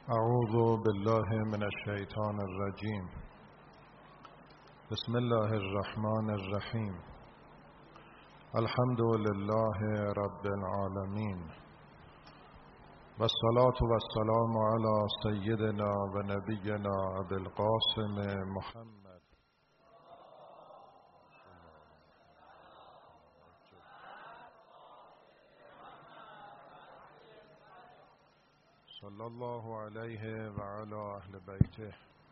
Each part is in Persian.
اعوذ بالله من الشیطان الرجیم. بسم الله الرحمن الرحیم. الحمد لله رب العالمین و الصلاة و السلام علی سیدنا و نبینا ابی القاسم محمد صلی الله علیه و علی اهل بیته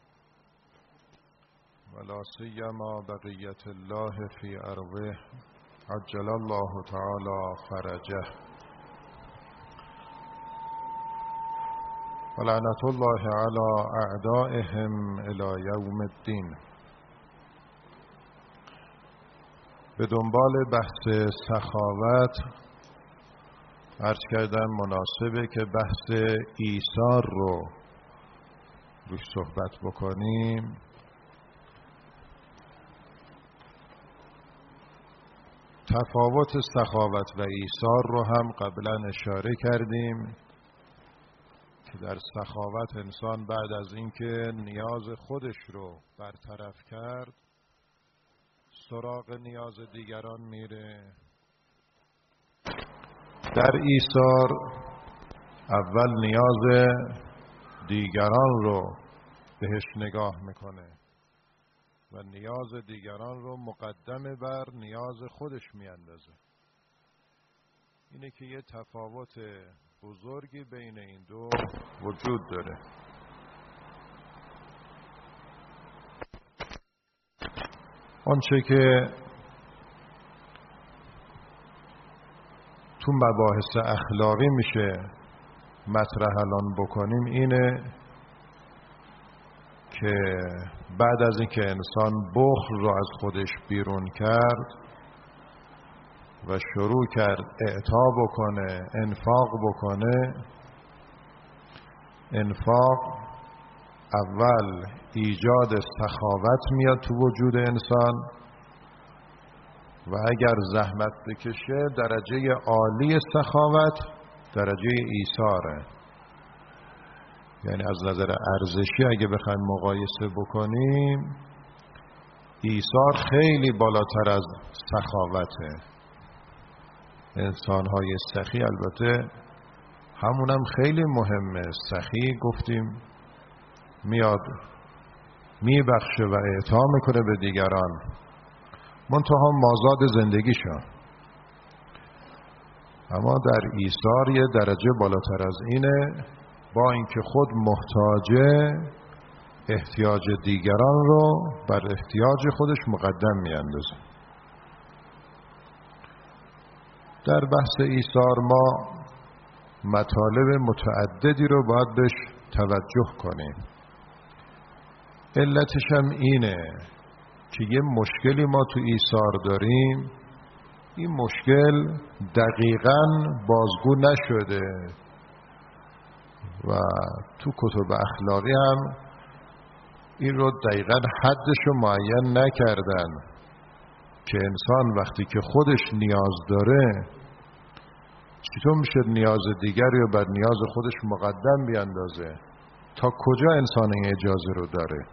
و لا سیما بقیت الله فی ارضه عجل الله تعالی فرجه و لعنت الله علی اعدائهم الی یوم الدین. به دنبال بحث سخاوت عرض کردم مناسبه که بحث ایثار رو روش صحبت بکنیم. تفاوت سخاوت و ایثار رو هم قبلا اشاره کردیم که در سخاوت انسان بعد از اینکه نیاز خودش رو برطرف کرد سراغ نیاز دیگران میره. در ایثار اول نیاز دیگران رو بهش نگاه میکنه و نیاز دیگران رو مقدم بر نیاز خودش میاندازه. اینه که یه تفاوت بزرگی بین این دو وجود داره. آنچه که تو مباحث اخلاقی میشه مطرح الان بکنیم اینه که بعد از اینکه انسان بخل رو از خودش بیرون کرد و شروع کرد اعطا بکنه، انفاق بکنه، انفاق اول ایجاد سخاوت میاد تو وجود انسان و اگر زحمت بکشه درجه عالی سخاوت درجه ایثاره. یعنی از نظر ارزشی اگه بخوایم مقایسه بکنیم ایثار خیلی بالاتر از سخاوته. انسان‌های سخی البته همونم خیلی مهمه. سخی گفتیم میاد میبخشه و اعطا میکنه به دیگران، منتها مازاد زندگیشون. اما در ایثار یه درجه بالاتر از اینه، با اینکه خود محتاجه احتیاج دیگران رو بر احتیاج خودش مقدم میاندازه. در بحث ایثار ما مطالب متعددی رو باید بهش توجه کنیم. علتش هم اینه که یه مشکلی ما تو ایثار داریم. این مشکل دقیقاً بازگو نشده و تو کتب اخلاقی هم این رو دقیقاً حدش رو معین نکردن که انسان وقتی که خودش نیاز داره چطور میشه نیاز دیگری رو بر نیاز خودش مقدم بیاندازه. تا کجا انسان این اجازه رو داره؟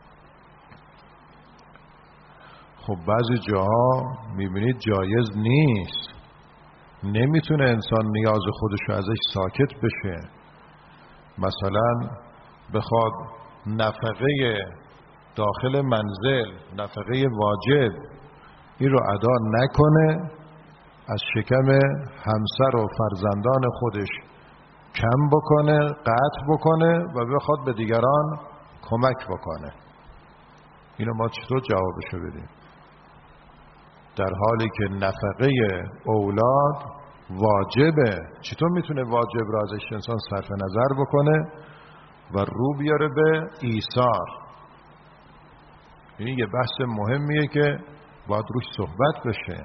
خب بعضی جاها میبینید جایز نیست. نمیتونه انسان نیاز خودش رو ازش ساکت بشه. مثلا بخواد نفقه داخل منزل، نفقه واجب، این رو ادا نکنه، از شکم همسر و فرزندان خودش کم بکنه، قطع بکنه و بخواد به دیگران کمک بکنه. اینو ما چطور جوابشو بدیم؟ در حالی که نفقه اولاد واجبه. چطور میتونه واجب را ازش انسان صرف نظر بکنه و رو بیاره به ایثار؟ این یه بحث مهمیه که باید روش صحبت بشه.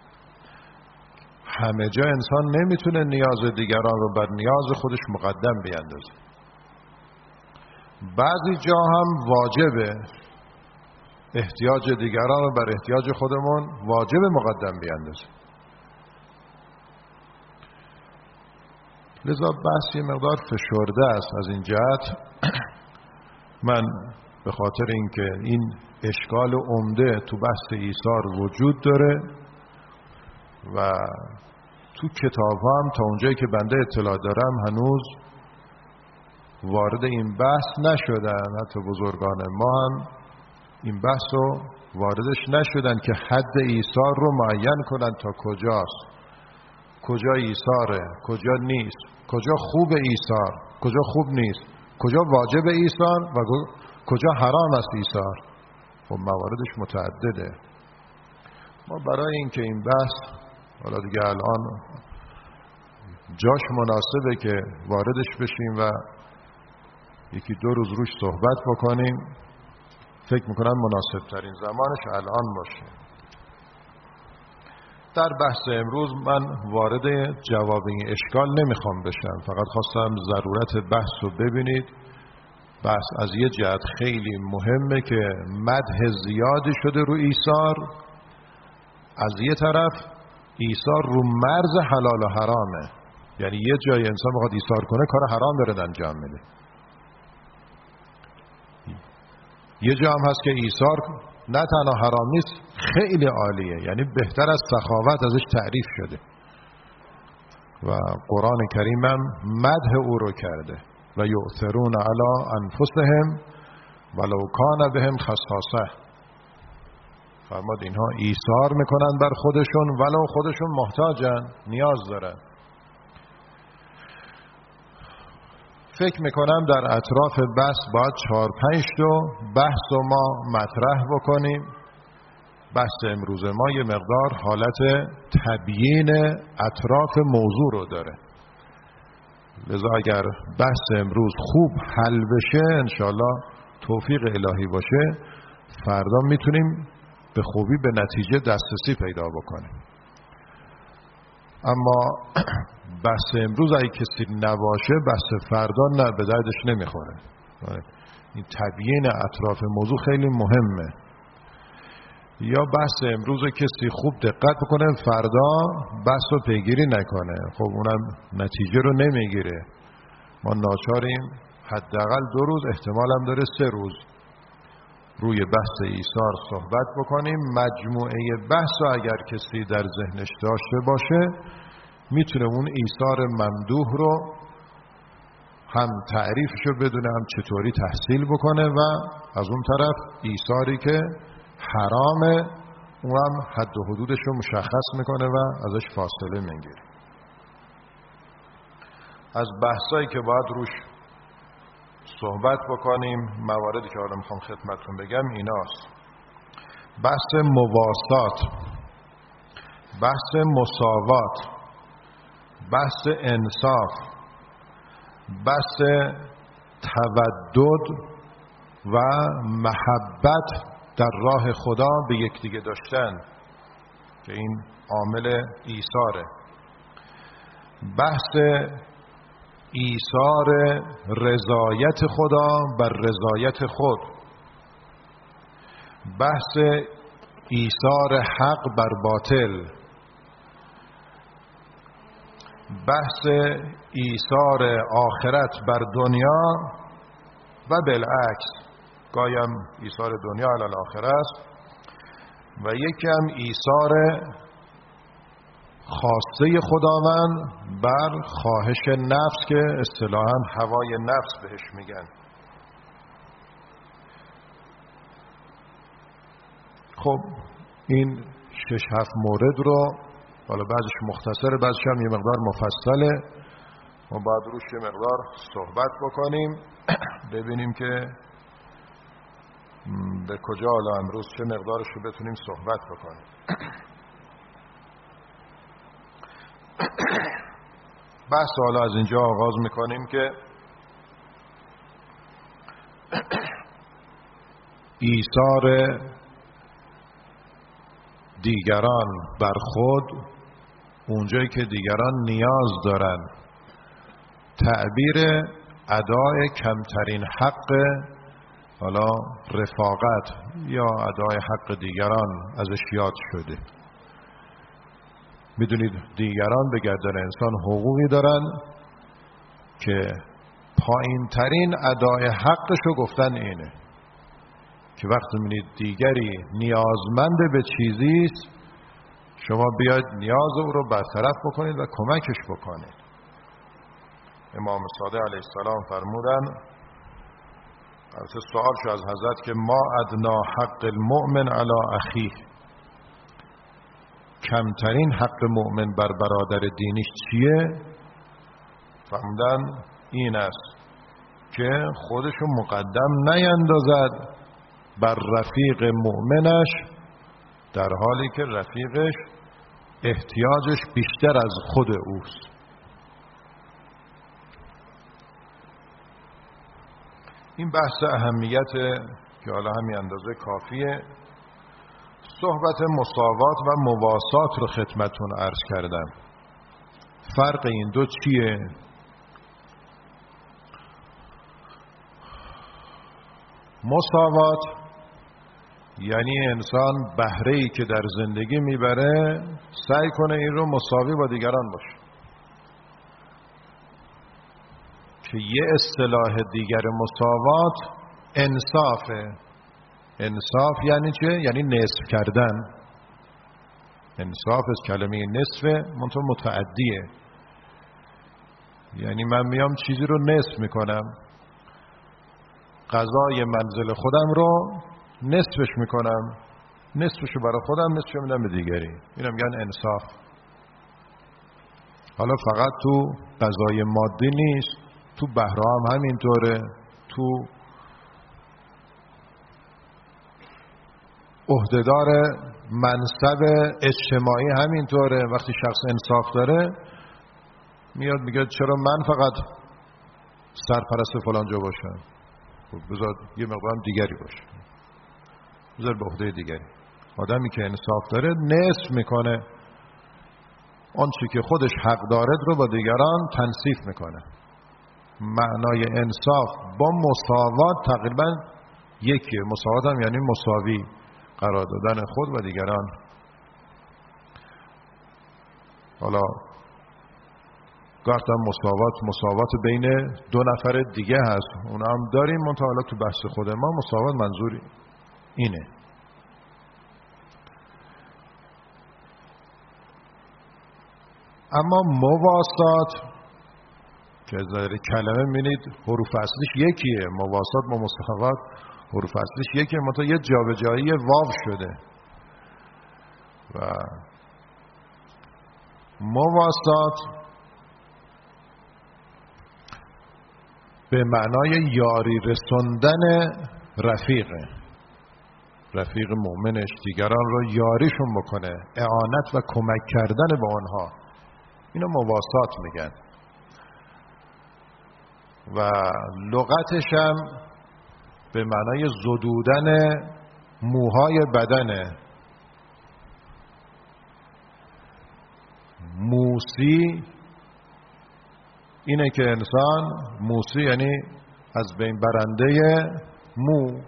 همه جا انسان نمیتونه نیاز دیگران رو بر نیاز خودش مقدم بیاندازه. بعضی جا هم واجبه احتیاج دیگران رو بر احتیاج خودمون واجب مقدم بیاندازه. لذا بحث یه مقدار فشرده است. از این جهت من به خاطر اینکه این اشکال عمده تو بحث ایثار وجود داره و تو کتاب هم تا اونجایی که بنده اطلاع دارم هنوز وارد این بحث نشدن، حتی بزرگان ما هم این بحث رو واردش نشدن که حد ایثار رو معین کنن تا کجاست، کجا ایثاره، کجا نیست، کجا خوب ایثار، کجا خوب نیست، کجا واجب ایثار و کجا حرام است ایثار. خب مواردش متعدده. ما برای اینکه این بحث حالا دیگه الان جاش مناسبه که واردش بشیم و یکی دو روز روش صحبت بکنیم، فکر میکنم مناسب ترین زمانش الان باشه. در بحث امروز من وارد جواب این اشکال نمیخوام بشم، فقط خواستم ضرورت بحث رو ببینید. بحث از یه جهت خیلی مهمه که مدح زیادی شده رو ایثار، از یه طرف ایثار رو مرز حلال و حرامه، یعنی یه جای انسان بخواد ایثار کنه کار حرام داره انجام میده. یه جا هم هست که ایثار نه تنها حرام نیست، خیلی عالیه، یعنی بهتر از سخاوت ازش تعریف شده و قرآن کریم هم مدح او رو کرده و یؤثرون علی انفسهم ولو کان بهم خصاصه. فرمود اینها ایثار میکنن بر خودشون ولو خودشون محتاجن، نیاز دارن. فکر میکنم در اطراف بحث باید 4-5 بحث رو ما مطرح بکنیم. بحث امروز ما یه مقدار حالت تبیین اطراف موضوع رو داره، لذا اگر بحث امروز خوب حل بشه، انشالله توفیق الهی باشه، فردا میتونیم به خوبی به نتیجه دسترسی پیدا بکنیم. اما بحث امروز اگه کسی نباشه، بحث فردا نه به دردش نمیخوره. این تبیین اطراف موضوع خیلی مهمه. یا بحث امروز کسی خوب دقت بکنه، فردا بحث رو پیگیری نکنه، خب اونم نتیجه رو نمیگیره. ما ناچاریم حداقل 2 روز، احتمال هم داره 3 روز روی بحث ایثار صحبت بکنیم. مجموعه بحث رو اگر کسی در ذهنش داشته باشه، میتونه اون ایثار ممدوح رو هم تعریفش رو بدونه، هم چطوری تحصیل بکنه و از اون طرف ایثاری که حرامه اونم حد و حدودش رو مشخص میکنه و ازش فاصله میگیره. از بحثایی که باید روش صحبت بکنیم، مواردی که حالا میخوام خدمتتون بگم ایناست: بحث مواسات، بحث مساوات، بحث انصاف، بحث تودد و محبت در راه خدا به یکدیگه داشتن که این عامل ایثاره، بحث ایثار رضایت خدا بر رضایت خود، بحث ایثار حق بر باطل، بحث ایثار آخرت بر دنیا و بالعکس، گایم ایثار دنیا علی الاخره است و یکی هم ایثار خواسته خداوند بر خواهش نفس که اصطلاحاً هوای نفس بهش میگن. خب این 6-7 مورد رو حالا بعضش مختصره، بعضش هم یه مقدار مفصله، ما باید روش یه مقدار صحبت بکنیم، ببینیم که به کجا حالا امروز چه مقدارش رو بتونیم صحبت بکنیم. بحث حالا از اینجا آغاز میکنیم که ایثار دیگران بر خود اونجایی که دیگران نیاز دارن، تعبیر ادای کمترین حق، حالا رفاقت یا ادای حق دیگران ازش یاد شده. میدونید دیگران به گردن انسان حقوقی دارن که پایین ترین ادای حقشو گفتن اینه که وقتی می‌بینید دیگری نیازمند به چیزیست، شما بیاید نیاز او رو برطرف بکنید و کمکش بکنید. امام صادق علیه السلام فرمودن، البته سوال شد از حضرت که ما ادنا حق المؤمن علی اخیه، کمترین حق مؤمن بر برادر دینیش چیه؟ فرمودن این است که خودشو مقدم نیندازد بر رفیق مؤمنش در حالی که رفیقش احتیاجش بیشتر از خود اوست. این بحث اهمیت که حالا همین اندازه کافیه. صحبت مساوات و مواسات رو خدمتون عرض کردم. فرق این دو چیه؟ مساوات یعنی انسان بهره‌ای که در زندگی میبره سعی کنه این رو مساوی با دیگران باشه، که یه اصطلاح دیگر مساوات انصافه. انصاف یعنی چه؟ یعنی نصف کردن. انصاف از کلمه نصفه منطقه متعدیه، یعنی من میام چیزی رو نصف میکنم، غذای منزل خودم رو نصفش میکنم، نصفشو برای خودم، نصفشو میدم به دیگری. اینو میگن انصاف. حالا فقط تو غذای مادی نیست، تو بهره هم همینطوره، تو عهدهدار منصب اجتماعی همینطوره. وقتی شخص انصاف داره میاد میگه چرا من فقط سرپرست فلان جا باشم، بذار یه مقدارم دیگری باشه، بذار به عهده دیگری. آدمی که انصاف داره نصف میکنه، اون چی که خودش حق دارد رو با دیگران تنصیف میکنه. معنای انصاف با مساوات تقریبا یکیه. مساوات هم یعنی مساوی قرار دادن خود و دیگران. حالا گفتم مساوات بین دو نفر دیگه هست، اونا هم داریم، منتها حالا تو بحث خود ما مساوات منظوری اینه. اما مواسات که در کلمه می‌بینید حروف اصلیش یکیه، مواسات با مساوات حروف اصلیش یکیه، منتها یه جابجایی واو شده. و مواسات به معنای یاری رسوندن رفیق مؤمنش دیگران رو یاریشون بکنه، اعانت و کمک کردن به آنها، اینو مواسات میگن. و لغتش هم به معنای زدودن موهای بدنه. موسی اینه که انسان، موسی یعنی از بین برنده مو،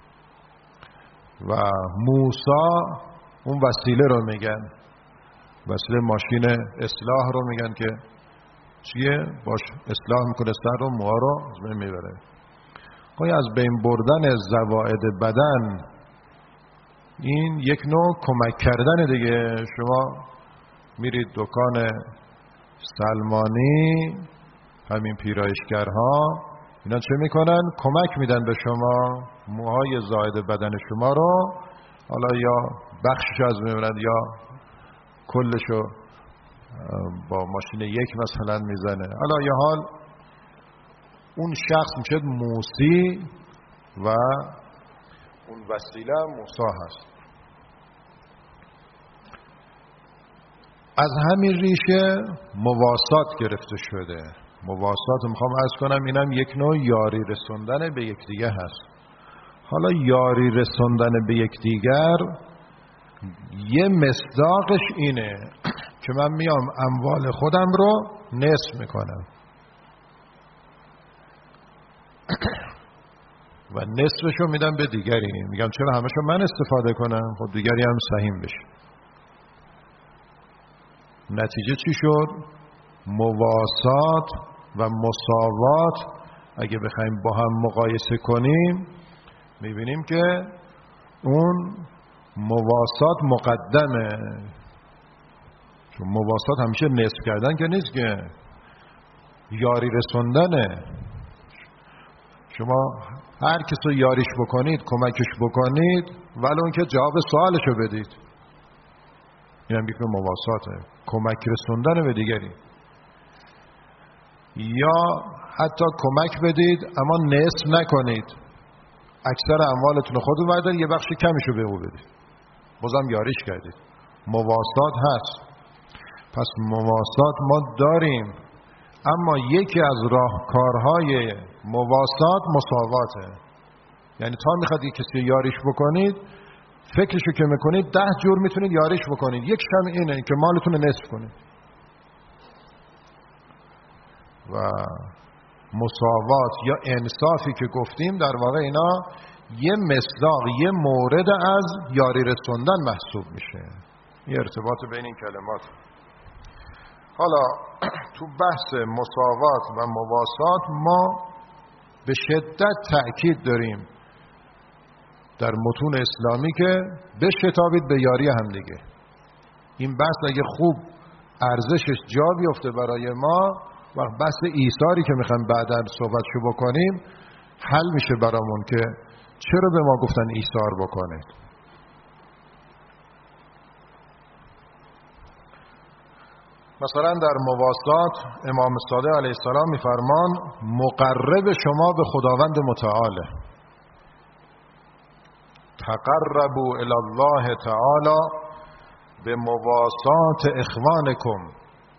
و موسا اون وسیله رو میگن، وسیله ماشین اصلاح رو میگن که چیه؟ باش اصلاح میکنه سر رو، موها رو از بین میبره. از بین بردن زوائد بدن این یک نوع کمک کردن دیگه. شما میرید دکان سلمانی، همین پیرایشگرها اینا چه میکنن؟ کمک میدن به شما، موهای زائد بدن شما رو حالا یا بخشش از میبرند یا کلشو با ماشین یک مثلا میزنه. حالا یا حال اون شخص میشه موسی و اون وسیله موسی هست. از همین ریشه مواسات گرفته شده. مواسات میخوام عرض کنم اینم یک نوع یاری رسوندن به یکدیگر هست. حالا یاری رسوندن به یکدیگر یه مصداقش اینه که من میام اموال خودم رو نصف میکنم و نصفشو میدم به دیگری. میگم چرا همشو من استفاده کنم، خب دیگری هم سهیم بشه. نتیجه چی شد؟ مواسات و مساوات اگه بخوایم با هم مقایسه کنیم میبینیم که اون مواسات مقدمه، چون مواسات همیشه نصف کردن که نیست، که یاری رسوندنه. شما هر کس رو یاریش بکنید، کمکش بکنید، ولی اون که جواب سوالشو بدید، این هم یک مواساته، کمک رسوندن به دیگری. یا حتی کمک بدید اما نصف نکنید، اکثر اموالتون رو خودتون بردارید، یه بخش کمیشو به او بدید، بازم یاریش کردید. مواسات هست. پس مواسات ما داریم، اما یکی از راهکارهای مواسات مساواته. یعنی تا میخواد یک کسی یاریش بکنید، فکرشو که میکنید 10 جور میتونید یاریش بکنید. یک شم اینه که مالتون رو نصف کنید. و مساوات یا انصافی که گفتیم در واقع اینا یه مصداق، یه مورد از یاری رسوندن محسوب میشه. یه ارتباط بین این کلمات. حالا تو بحث مساوات و مواسات ما به شدت تأکید داریم در متون اسلامی که بشتابید به یاری همدیگه. این بحث اگه خوب ارزشش جا بیفته برای ما، وقت بحث ایثاری که میخوایم بعداً صحبتشو بکنیم حل میشه برامون که چرا به ما گفتن ایثار بکنید. مثلا در مواسات امام صادق علیه السلام میفرمان مقرب شما به خداوند متعاله. تقربوا الی الله تعالی به مواسات اخوانکم.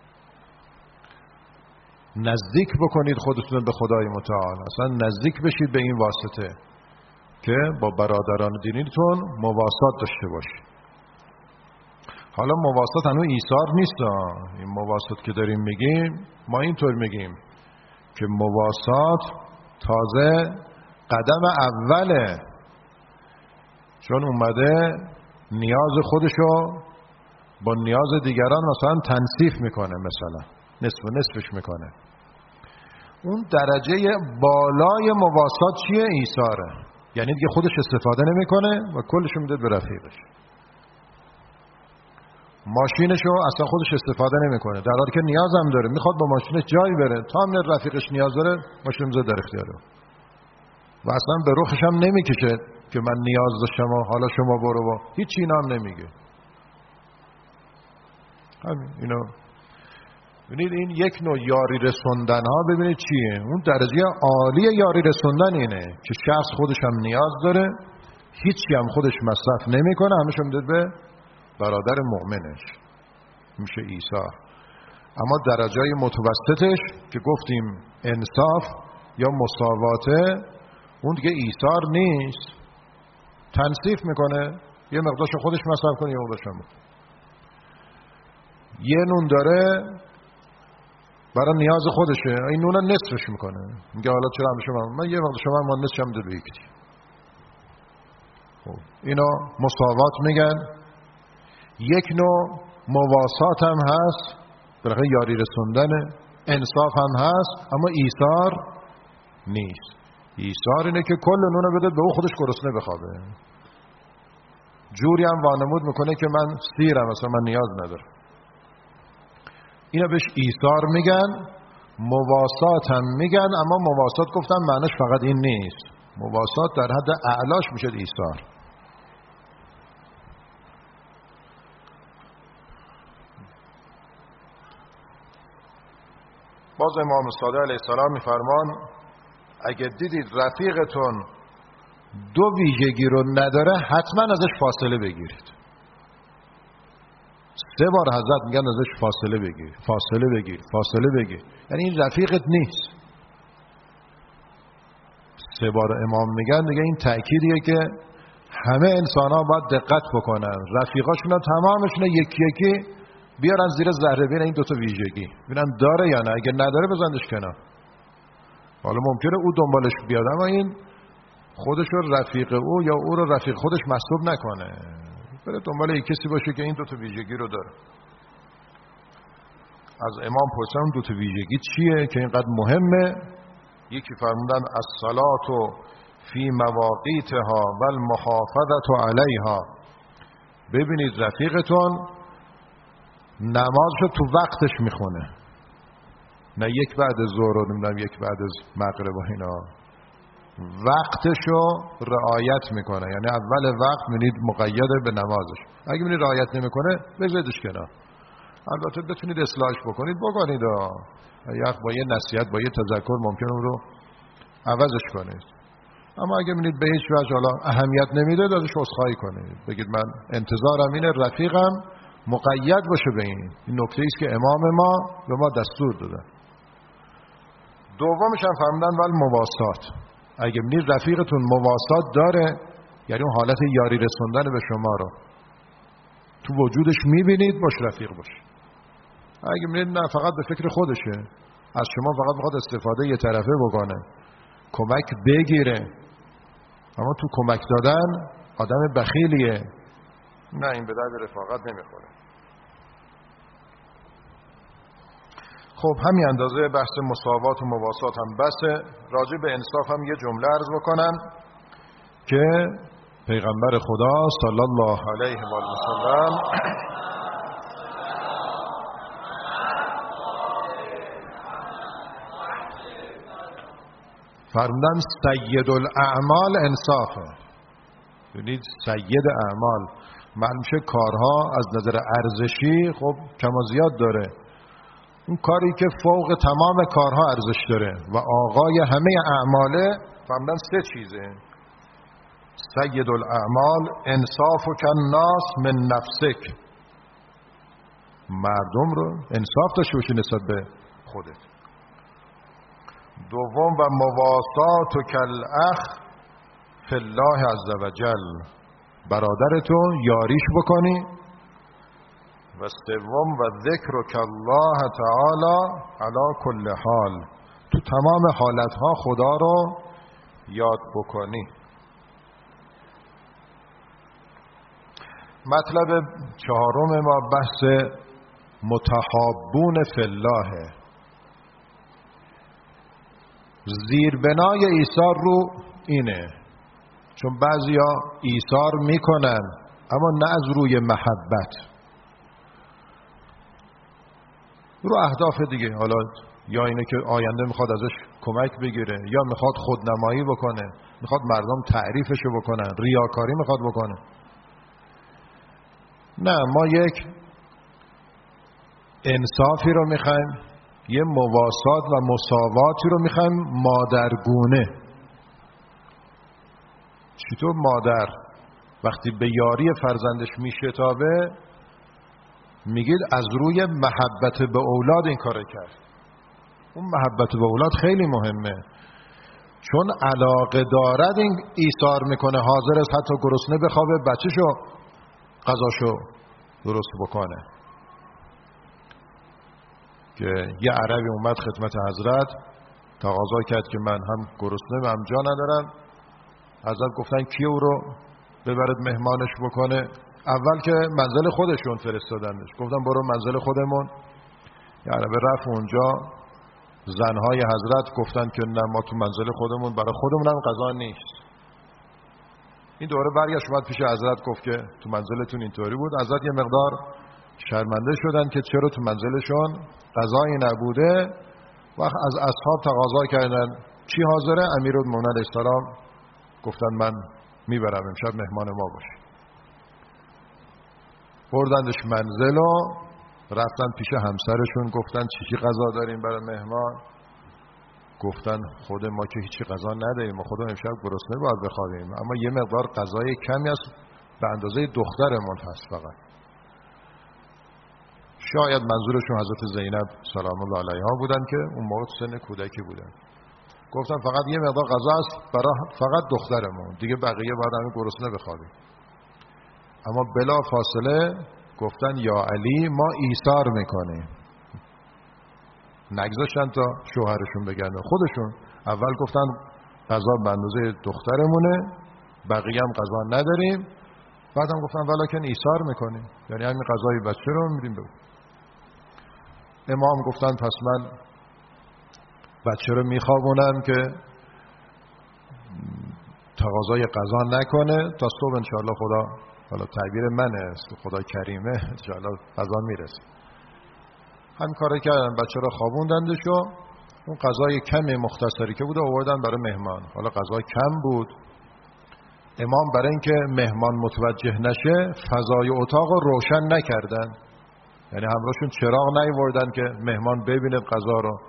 نزدیک بکنید خودتون به خدای متعال، اصلا نزدیک بشید به این واسطه که با برادران دینیتون مواسات داشته باشید. حالا مواسات هنوز ایثار نیست. این مواسات که داریم میگیم ما اینطور میگیم که مواسات تازه قدم اوله، چون اومده نیاز خودشو با نیاز دیگران مثلا تنصیف میکنه، مثلا نصف و نصفش میکنه. اون درجه بالای مواسات چیه؟ ایثاره. یعنی دیگه خودش استفاده نمیکنه و کلشو میده به رفیقش. ماشینشو اصلا خودش استفاده نمیکنه، در حالی که نیاز هم داره، میخواد با ماشینش جایی بره، تا هم رفیقش نیاز داره ماشین میذاره در اختیاره و اصلا به رخش هم نمیکشه که من نیاز داشتم و حالا شما برو با هیچ اینا هم نمیگه. همین اینا. ببینید این یک نوع یاری رسوندن ها، ببینید چیه؟ اون درجه عالی یاری رسوندن اینه که شخص خودش هم نیاز داره، هیچی هم خودش مصرف نمیکنه، همش هم میده به برادر مؤمنش، میشه ایثار. اما درجه متوسطش که گفتیم انصاف یا مساواته، اون دیگه ایثار نیست، تنصیف میکنه، یه مقدارش خودش مصرف کنه، یه مقدارش هم یه نون داره برای نیاز خودشه، این نون نصفش میکنه، میگه حالا چرا هم شما من یه مقدار شما من نصفش هم ده به یکی. خب اینا مساوات میگن. یک نوع مواسات هم هست، بالاخره یاری رسوندنه، انصاف هم هست، اما ایثار نیست. ایثار اینه که کل نون بده به او، خودش گرسنه بخوابه. جوری هم وانمود میکنه که من سیرم، اصلا من نیاز ندارم. اینا بهش ایثار میگن. مواسات هم میگن، اما مواسات گفتم معنیش فقط این نیست. مواسات در حد اعلاش میشه ایثار. باز امام صادق علیه السلام میفرمان اگه دیدید رفیقتون دو ویژگی رو نداره، حتما ازش فاصله بگیرید. 3 بار حضرت میگن ازش فاصله بگیر، فاصله بگیر، فاصله بگیر. یعنی این رفیقت نیست. 3 بار امام میگن دیگه، این تأکیدیه که همه انسان ها باید دقت بکنن، رفیقاشون تمامشون یکی یکی بیارن زیر ذره بین این 2 تا ویژگی، ببینن داره یا نه. اگه نداره بزنش کنار. حالا ممکنه او دنبالش بیاد، اما این خودش رو رفیق او یا او رو رفیق خودش محسوب نکنه، بره دنبال یک کسی باشه که این 2 تا ویژگی رو داره. از امام پرسیدن دو تا ویژگی چیه که اینقدر مهمه؟ یکی فرمودن الصلاة فی مواقیتها و المحافظة علیها. ببینید رفیقتون نمازشو تو وقتش میخونه، نه یک بعد ظهر و نمیدونم یک بعد از مغرب و اینا، وقتشو رعایت میکنه. یعنی اول وقت میبینید مقیده به نمازش. اگه میبینید رعایت نمیکنه بذاریدش کنار. البته بتونید اصلاحش بکنید با یه نصیحت، با یه تذکر ممکنه اون رو عوضش کنید. اما اگه میبینید به هیچ وجه حالا اهمیت نمیده، ازش عذرخواهی کنید، بگید من انتظارم اینه رفیقم مقید باشه به این نکته است که امام ما به ما دستور داده. دومش هم فرمودن ول مواسات. اگه میبینید رفیقتون مواسات داره، یعنی اون حالت یاری رسوندن به شما رو تو وجودش میبینید، باش رفیق باش. اگه میبینید نه فقط به فکر خودشه، از شما فقط میخواد استفاده یه طرفه بکنه، کمک بگیره، اما تو کمک دادن آدم بخیلیه، نه این به درد رفاقت نمیخوره. خب همین اندازه بحث مساوات و مواسات هم بسه. راجع به انصاف هم یه جمله عرض بکنم که پیغمبر خدا صلی الله علیه و سلم فرمودن سید الاعمال انصافه. ببینید سید اعمال معلوم شه کارها از نظر ارزشی خب کم و زیاد داره. اون کاری که فوق تمام کارها ارزش داره و آقای همه اعماله فرمودن سه چیزه. سید الاعمال انصافک الناس من نفسک، مردم رو انصاف داشته باشی نسبت به خودت. دوم و مواساتک الاخ فی الله عز وجل، برادرتو یاریش بکنی. و سوم و ذکرک الله تعالی علی کل حال، تو تمام حالتها خدا رو یاد بکنی. مطلب چهارم ما بحث متحابون فی الله. زیربنای ایثار رو اینه، چون بعضیا ایثار میکنن اما نه از روی محبت، رو اهداف دیگه، حالا یا اینه که آینده میخواد ازش کمک بگیره، یا میخواد خودنمایی بکنه، میخواد مردم تعریفشو بکنن، ریاکاری میخواد بکنه. نه، ما یک انصافی رو میخوایم، یه مواسات و مساواتی رو میخوایم مادرگونه. چطور مادر وقتی به یاری فرزندش میشتابه میگید از روی محبت به اولاد این کار کرد. اون محبت به اولاد خیلی مهمه، چون علاقه دارد این ایثار میکنه، حاضر است حتی گرسنه بخوابه بچه‌شو غذاشو درست بکنه. که یه عربی اومد خدمت حضرت تقاضا کرد که من هم گرسنه و هم جا ندارم. حضرت گفتن کی او رو ببرد مهمانش بکنه؟ اول که منزل خودشون فرستادنش، گفتن برو منزل خودمون. یه عربی رفت اونجا، زنهای حضرت گفتن که نه ما تو منزل خودمون برای خودمون هم غذا نیست. این دوره برگشت اومد پیش حضرت گفت که تو منزلتون اینطوری بود. حضرت یه مقدار شرمنده شدن که چرا تو منزلشون غذایی نبوده. وقت از اصحاب تقاضا کردن چی حاضره؟ امیرالمومنین علیه السلام گفتن من میبرم امشب مهمان ما باشی. بردندش منزل و رفتن پیش همسرشون، گفتن چی غذا داریم برای مهمان؟ گفتن خود ما که هیچی غذا نداریم، ما خودمون امشب گرسنه باید بخوابیم، اما یه مقدار غذای کمی است به اندازه دخترمون هست فقط. شاید منظورشون حضرت زینب سلام الله علیها بودن که اون موقع سن کودکی بودن. گفتن فقط یه مقدار غذا است برای فقط دخترمون، دیگه بقیه باید همین گرسنه بخوابیم. اما بلا فاصله گفتن یا علی ما ایثار میکنیم. نگذاشتن تا شوهرشون بگن، خودشون اول گفتن غذا به اندازه دخترمونه، بقیه هم غذا نداریم. بعدم گفتن ولکن ایثار میکنیم، یعنی همین غذای بچه رو میریم بگو. امام گفتن پس من بچه رو میخوابونم که تقاضای قضا نکنه تا صبح انشاءالله خدا، حالا تعبیر منه، خدا کریمه، انشاءالله قضا میرسه. همین کاری کردن، بچه رو خوابوندندش و اون غذای کم مختصری که بود آوردن برای مهمان. حالا غذا کم بود، امام برای اینکه مهمان متوجه نشه فضای اتاق رو روشن نکردن، یعنی همراهشون چراغ نیاوردن که مهمان ببینه غذا رو.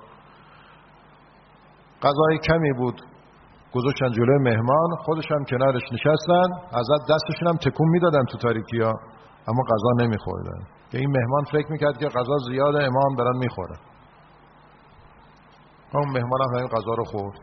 غذای کمی بود گذاشتن جلوی مهمان، خودش هم کنارش نشستن، حضرت دستشون هم تکون میدادن تو تاریکی‌ها، اما غذا نمیخوردن که این مهمان فکر میکرد که غذا زیاده، امام دارن میخورن. اون مهمان هم همین غذا رو خورد.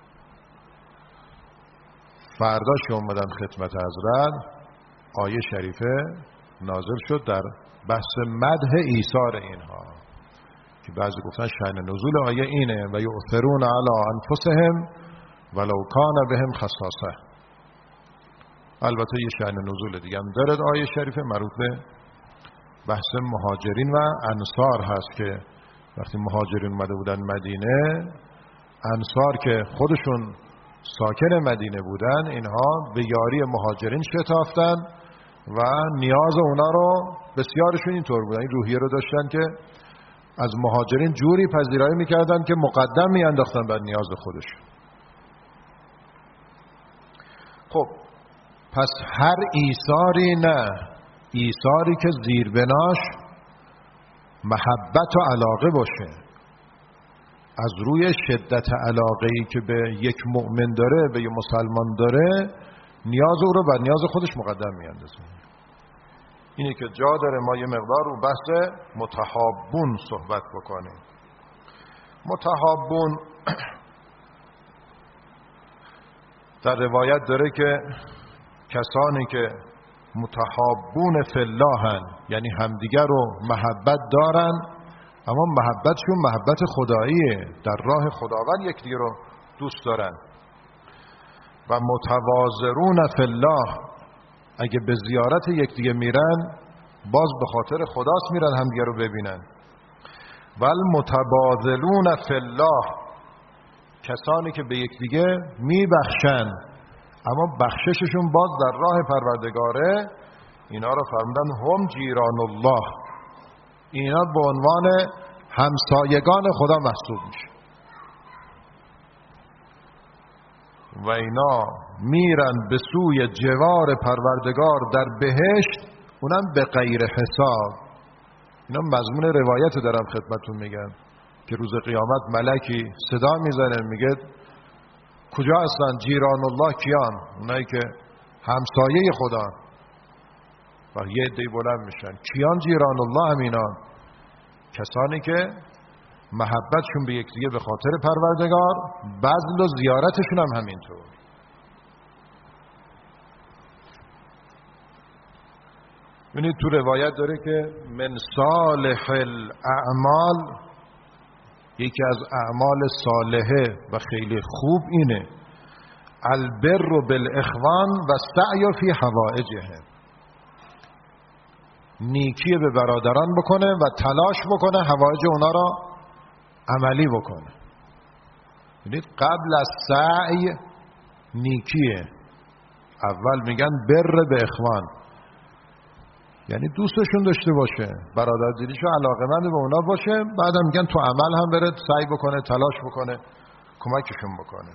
فرداش اومدن خدمت حضرت، آیه شریفه نازل شد در بحث مدح ایثار اینها که بعضی گفتن شأن نزول آیه اینه و یؤثرون علی انفسهم ولو کان بهم خصاصه. البته یه شأن نزول دیگه هم دارد آیه شریفه، مربوط به بحث مهاجرین و انصار هست که وقتی مهاجرین اومده بودن مدینه، انصار که خودشون ساکن مدینه بودن، اینها به یاری مهاجرین شتافتن و نیاز اونا رو، بسیارشون اینطور بودن، این روحیه رو داشتن که از مهاجرین جوری پذیرایی میکردن که مقدم میانداختن بر نیاز خودشون. خب پس هر ایثاری نه، ایثاری که زیربناش محبت و علاقه باشه، از روی شدت علاقه‌ای که به یک مؤمن داره، به یک مسلمان داره، نیاز او رو بر نیاز خودش مقدم میاندازه. اینه که جا داره ما یه مقدار رو بحث متحابون صحبت بکنیم. متحابون در روایت داره که کسانی که متحابون فی الله هن، یعنی همدیگر رو محبت دارن، اما محبتشون محبت خداییه، در راه خداوند یکدیگر رو دوست دارن. و متواضعون فی الله، اگه به زیارت یکدیگه میرن باز به خاطر خداست میرن همدیگه رو ببینن. و المتبادلون فی الله، کسانی که به یکدیگه میبخشن اما بخشششون باز در راه پروردگاره، اینا رو فرمودن هم جیران الله، اینا به عنوان همسایگان خدا محسوب میشه و اینا میرن به سوی جوار پروردگار در بهشت، اونم به غیر حساب. اینا مضمون روایت دارم خدمتتون میگم که روز قیامت ملکی صدا میزنه میگه کجا هستن جیران الله؟ کیان؟ اونایی که همسایه خدا. و یه عده بلند میشن کیان جیران الله؟ همینان، کسانی که محبتشون به یکدیگه به خاطر پروردگار، بذل و زیارتشون هم همینطور. ببینید تو روایت داره که من صالح الاعمال، یکی از اعمال صالحه و خیلی خوب اینه البر بالاخوان و سعی فی حوائجهم، نیکی به برادران بکنه و تلاش بکنه حوائج اونا را عملی بکنه. ببینید قبل از سعی نیکیه، اول میگن بر به اخوان، یعنی دوستشون داشته باشه، برادرزیریشو علاقه‌مند به اونا باشه، بعدم میگن تو عمل هم بره سعی بکنه، تلاش بکنه، کمکشون بکنه.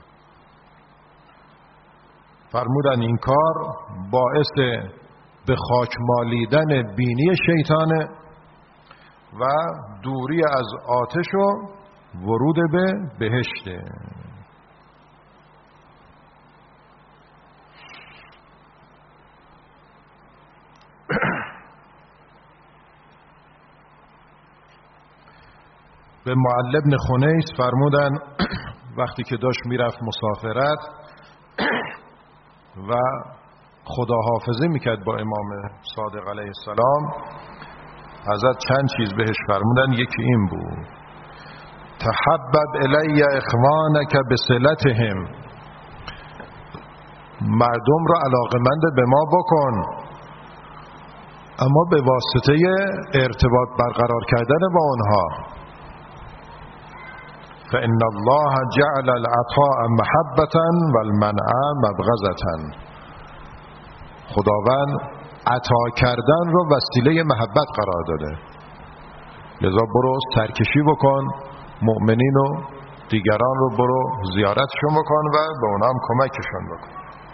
فرمودن این کار باعث به خاک مالیدن بینی شیطانه و دوری از آتش و ورود به بهشته. به معل بن خنیس فرمودن وقتی که داشت میرفت مسافرت و خداحافظی میکرد با امام صادق علیه السلام، حضرت چند چیز بهش فرمودن. یکی این بود تحبب الی اخوانک بصلتهم، مردم را علاقمند به ما بکن اما به واسطه ارتباط برقرار کردن با اونها. فإن الله جعل العطاء محبة والمنع مبغضة. خداوند عطا کردن رو وسیله محبت قرار داده، لذا برو سرکشی بکن، مؤمنین و دیگران رو برو زیارتشون بکن و به اونا هم کمکشون بکن.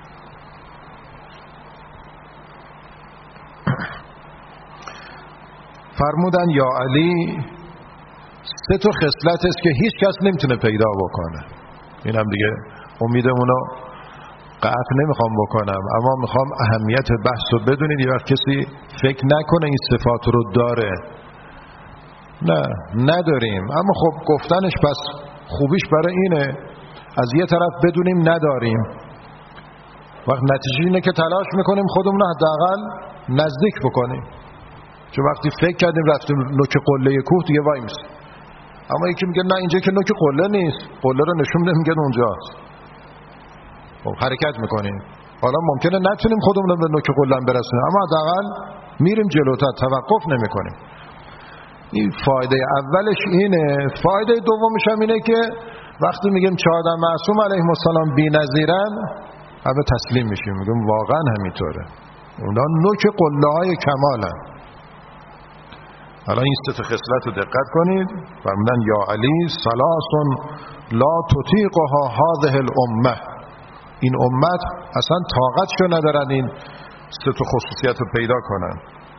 فرمودن یا علی 3 خصلت است که هیچ کس نمیتونه پیدا بکنه. این هم دیگه امیدمونو قطع نمیخوام بکنم، اما میخوام اهمیت بحث رو بدونید. یه وقت کسی فکر نکنه این صفات رو داره، نه نداریم، اما خب گفتنش پس خوبیش برای اینه از یه طرف بدونیم نداریم، وقت نتیجه اینه که تلاش میکنیم خودمون رو حداقل نزدیک بکنیم، چون وقتی فکر کردیم رفتیم نوک قله کوه دیگه وای میسیم. اما یکی میگه نه اینجا که نوک قله نیست، قله رو نشون میده میگه اونجاست، خب حرکت میکنیم. حالا ممکنه نتونیم خودمون رو به نوک قله برسونیم، اما حداقل میریم جلوتر، توقف نمیکنیم. این فایده اولش اینه. فایده دومش هم اینه که وقتی میگیم 14 معصوم علیهم السلام بی‌نظیرن، همه تسلیم میشیم، میگیم واقعا همینطوره، اونا نوک قله های کمالن. حالا این 3 خصلت رو دقت کنید. فرمودن یا علی 3 لا تطیقها هذه الامه. این امت اصلا طاقتشو ندارن این 3 خصوصیت رو پیدا کنن.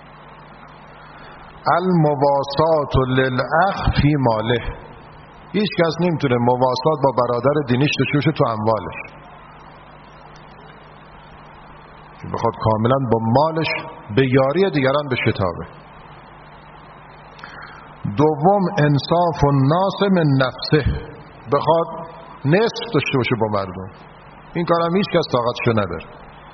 المواسات للاخ فی ماله. هیچ کس نمیتونه مواسات با برادر دینیش داشته باشه تو اموالش، که بخواد کاملا با مالش به یاری دیگران بشتابه. دوم انصاف الناس من نفسه، بخواد نصف داشته باشه با مردم، این کارم هیچ کس طاقتشو نداره.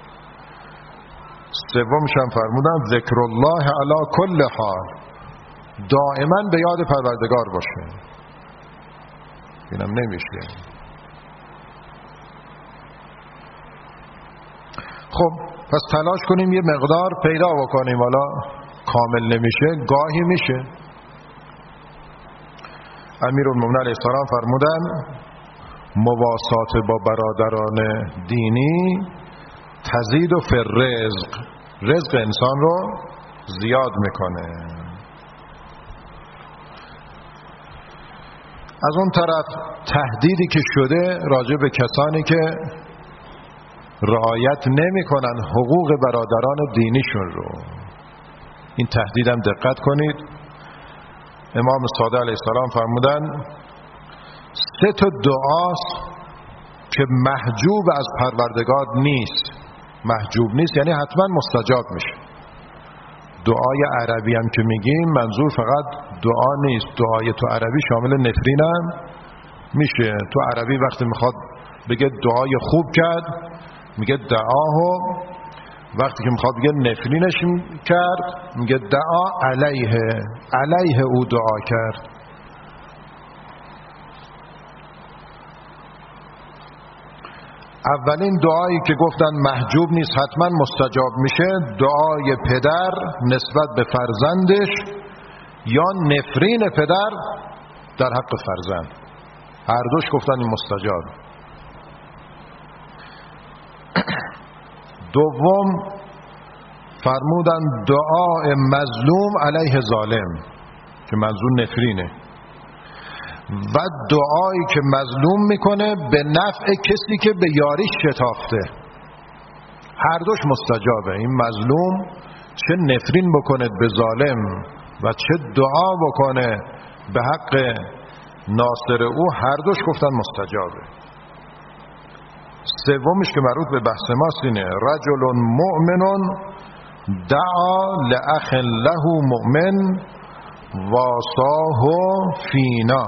سومش هم فرمودن ذکر الله علی کل حال، دائما به یاد پروردگار باشه، اینم نمیشه. خب پس تلاش کنیم یه مقدار پیدا بکنیم، حالا کامل نمیشه، گاهی میشه. امیرالمومنین علیه السلام فرمودن مواسات با برادران دینی تزید و فی الرزق، رزق انسان رو زیاد میکنه. از اون طرف تهدیدی که شده راجع به کسانی که رعایت نمیکنن حقوق برادران دینیشون رو، این تهدیدم دقت کنید. امام صادق علیه السلام فرمودن 3 دعاست که محجوب از پروردگار نیست. محجوب نیست یعنی حتما مستجاب میشه. دعای عربی هم که میگیم منظور فقط دعا نیست، دعای تو عربی شامل نفرین هم میشه. تو عربی وقتی میخواد بگه دعای خوب کرد میگه دعاهو، وقتی که میخواد بگه نفرینش کرد میگه دعا علیه او دعا کرد. اولین دعایی که گفتن محجوب نیست حتما مستجاب میشه، دعای پدر نسبت به فرزندش یا نفرین پدر در حق فرزند، هر دوش گفتن این مستجاب. دوم فرمودن دعای مظلوم علیه ظالم که منظور نفرینه، و دعایی که مظلوم میکنه به نفع کسی که به یاریش شتافته، هر دوش مستجابه. این مظلوم چه نفرین بکنه به ظالم و چه دعا بکنه به حق ناصر او، هر دوش گفتن مستجابه. سومش که مربوط به بحث ماست اینه رجل مؤمن دعا لأخ له مؤمن واساه فینا.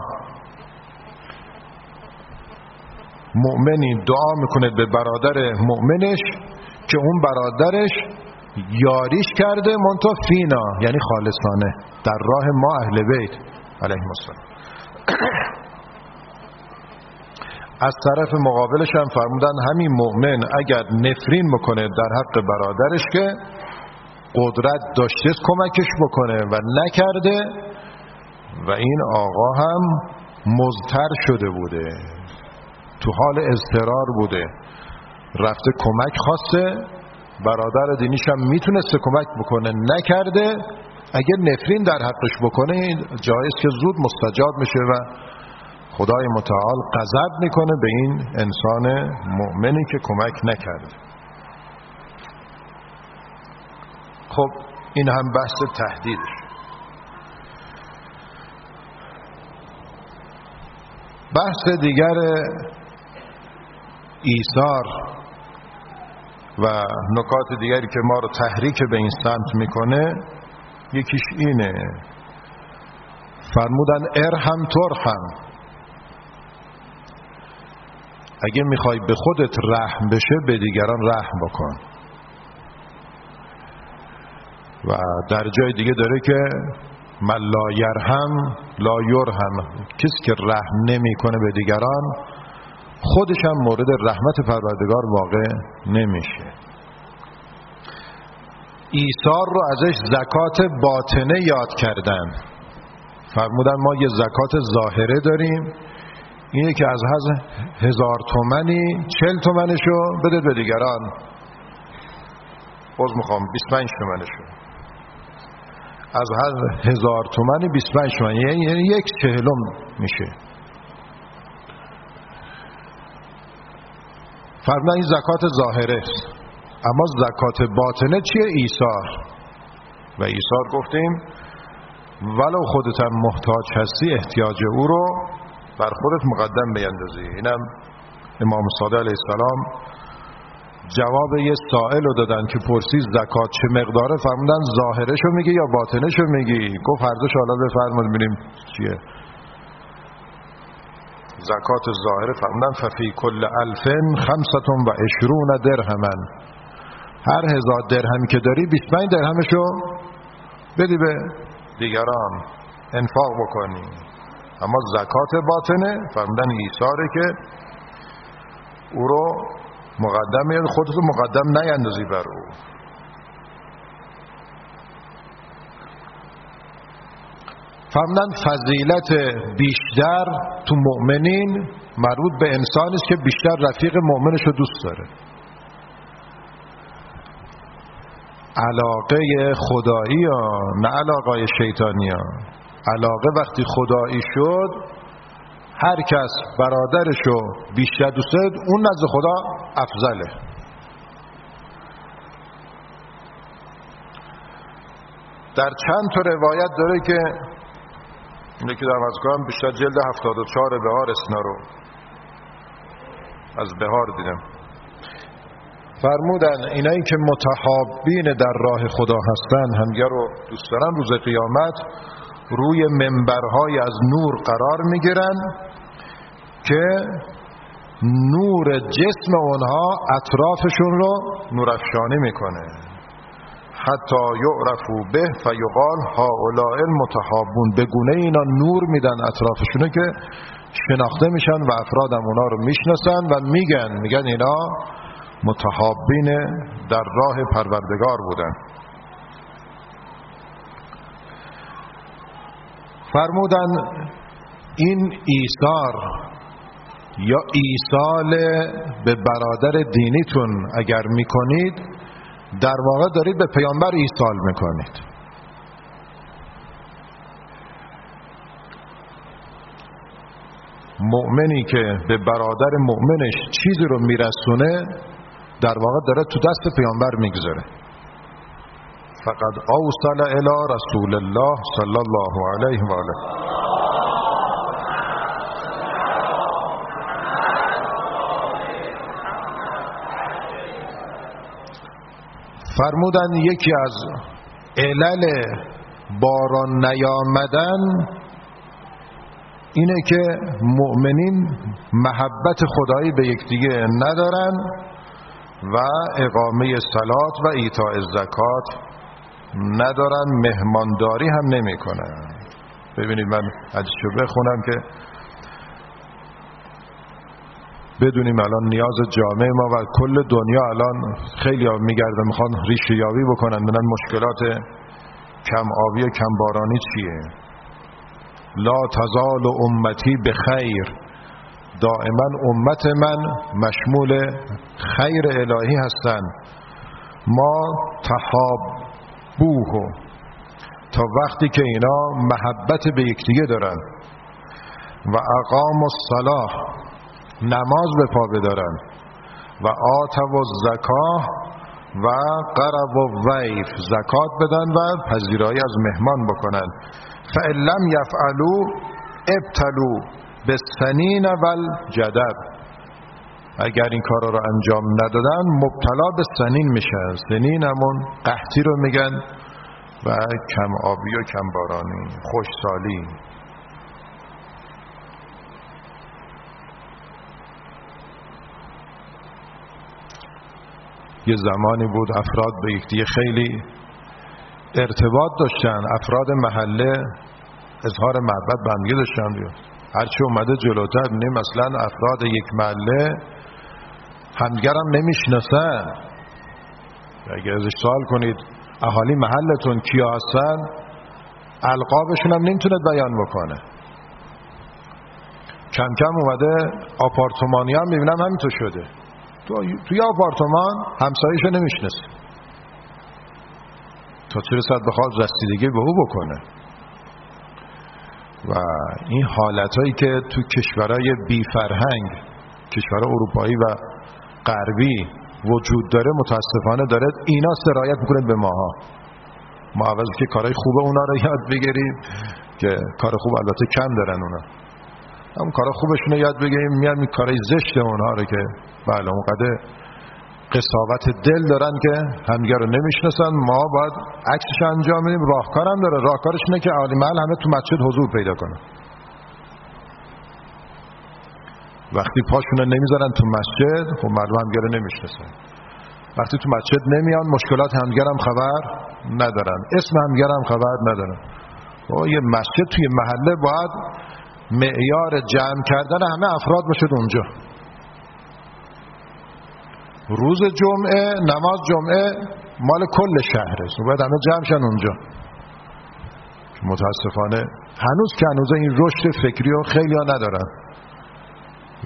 مؤمنی دعا میکنه به برادر مؤمنش که اون برادرش یاریش کرده منتها فینا یعنی خالصانه در راه ما اهل بیت علیهم السلام. از طرف مقابلش هم فرمودن همین مؤمن اگر نفرین بکنه در حق برادرش که قدرت داشته کمکش بکنه و نکرده، و این آقا هم مضطر شده بوده، تو حال اضطرار بوده، رفته کمک خواسته، برادر دینیش هم میتونسته کمک بکنه نکرده، اگه نفرین در حقش بکنه جایز که زود مستجاب میشه و خدای متعال غضب میکنه به این انسان مؤمنی که کمک نکرده. خب این هم بحث تهدیدش. بحث دیگر ایثار و نکات دیگری که ما رو تحریک به این سمت میکنه یکیش اینه، فرمودن ارحم ترحم، اگه میخوای به خودت رحم بشه به دیگران رحم بکن. و در جای دیگه داره که من لا یرحم لا یرحم، کسی که رحم نمیکنه به دیگران خودش هم مورد رحمت پروردگار واقع نمیشه. ایثار رو ازش زکات باطنه یاد کردن، فرمودن ما یه زکات ظاهره داریم، اینه که از 1000 تومنی 40 تومنشو بده به دیگران، باز میخوام 25 تومنشو، از 1000 تومنی 25 تومن، یعنی 1/40 میشه. فرمودن این زکات ظاهره است. اما زکات باطنه چیه؟ ایثار. و ایثار گفتیم ولو خودت هم محتاج هستی احتیاج او رو بر خودت مقدم بیندازی. اینم امام صادق علیه السلام جواب یه سائل رو دادن که پرسید زکات چه مقداره، فرمودن ظاهرشو میگی یا باطنشو میگی؟ گفت هر دوش حالا بفرمایید ببینیم چیه. زکات ظاهره فرمودن ففی کل 1025 درهما، هر 1000 درهمی که داری 25 درهمشو بدی به دیگران انفاق بکنی. اما زکات باطنه فرمودن ایثاره که او رو مقدم میاد، خودتو مقدم نیندازی بر او. فرمودن فضیلت بیشتر تو مؤمنین مربوط به انسانی است که بیشتر رفیق مؤمنش رو دوست داره. علاقه خدایی ها، نه علاقه شیطانی ها. علاقه وقتی خدایی شد، هر کس برادرشو بیشتر دوست داره اون نزد خدا افضله. در چند تا روایت داره که اینه که در مذکرم بیشتر جلد 74 بهار اسنا رو از بهار دیدم، فرمودن اینایی که متحابین در راه خدا هستن، همدیگر رو دوست دارن، روز قیامت روی منبرهای از نور قرار میگیرن که نور جسم اونها اطرافشون رو نورافشانی میکنه، حتی یعرفو به فیقال هؤلاء المتحابون، به گونه اینا نور میدن اطرافشونه که شناخته میشن و افرادم اونا رو میشناسن و میگن اینا متحابین در راه پروردگار بودن. فرمودن این ایثار یا ایصال به برادر دینیتون اگر میکنید، در واقع دارید به پیامبر ایصال میکنید. مؤمنی که به برادر مؤمنش چیزی رو میرسونه، در واقع داره تو دست پیامبر میگذاره. فقد اوصل الی رسول الله صلی الله علیه و آله. فرمودن یکی از علل باران نیامدن اینه که مؤمنین محبت خدایی به یکدیگه ندارن و اقامه صلات و ایتاء زکات ندارن، مهمانداری هم نمی کنن. ببینید من حدیثو بخونم که بدونیم الان نیاز جامعه ما و کل دنیا الان خیلی ها میگردن میخوان ریشه یابی بکنن، ببینن مشکلات کم آبی و کم بارانی چیه. لا تزال امتی بخیر، دائما امت من مشمول خیر الهی هستند. ما تحابوه، تا وقتی که اینا محبت به یکدیگه دارن و اقام الصلاة، نماز به پا بدارن و آتوا الزکاه و قرب الضیف، زکات بدن و پذیرایی از مهمان بکنن. فإن لم یفعلوا ابتلوا بالسنین والجدب، اگر این کارا رو انجام ندادن مبتلا به سنین میشن. سنین همون قحطی رو میگن و کم آبی و کم بارانی، خشکسالی. یه زمانی بود افراد به یکدیگه خیلی ارتباط داشتن، افراد محله اظهار محبت به هم دیگه داشتن. هرچی اومده جلوتر می‌بینیم مثلا افراد یک محله همدیگر هم نمیشناسن. اگر ازش سوال کنید اهالی محلتون کیا هستن، القابشون هم نمیتونه بیان بکنه. کم کم اومده آپارتمانی هم میبینم همینطور شده، توی آپارتمان همسایه‌شو نمیشناسه، تا چه رسد بخواد رسیدگی به او بکنه. و این حالتایی که تو کشورهای بی فرهنگ، کشورهای اروپایی و غربی وجود داره، متاسفانه داره اینا سرایت میکنه به ماها. ما عوض که کارهای خوب اونا رو یاد بگیریم، که کار خوب البته کم دارن اونا، هم کارهای خوبشون رو یاد بگیریم، میان این کارهای زشت اونها رو که بله اونقدر قساوت دل دارن که همدیگه رو نمیشناسن. ما باید عکسش انجام بدیم. راهکارم داره، راهکارش اینه که اهالی محل همه تو مسجد حضور پیدا کنن. وقتی پاشونو نمیذارن تو مسجد، خب مردم همدیگه رو نمیشناسن. وقتی تو مسجد نمیان، مشکلات همدیگه هم خبر ندارن، اسم همدیگه هم خبر ندارن. خب یه مسجد توی محله باید معیار جمع کردن همه افراد باشه اونجا. روز جمعه، نماز جمعه مال کل شهره، باید همه جمع شن اونجا. متاسفانه هنوز که هنوز این رشد فکری رو خیلی ها ندارن و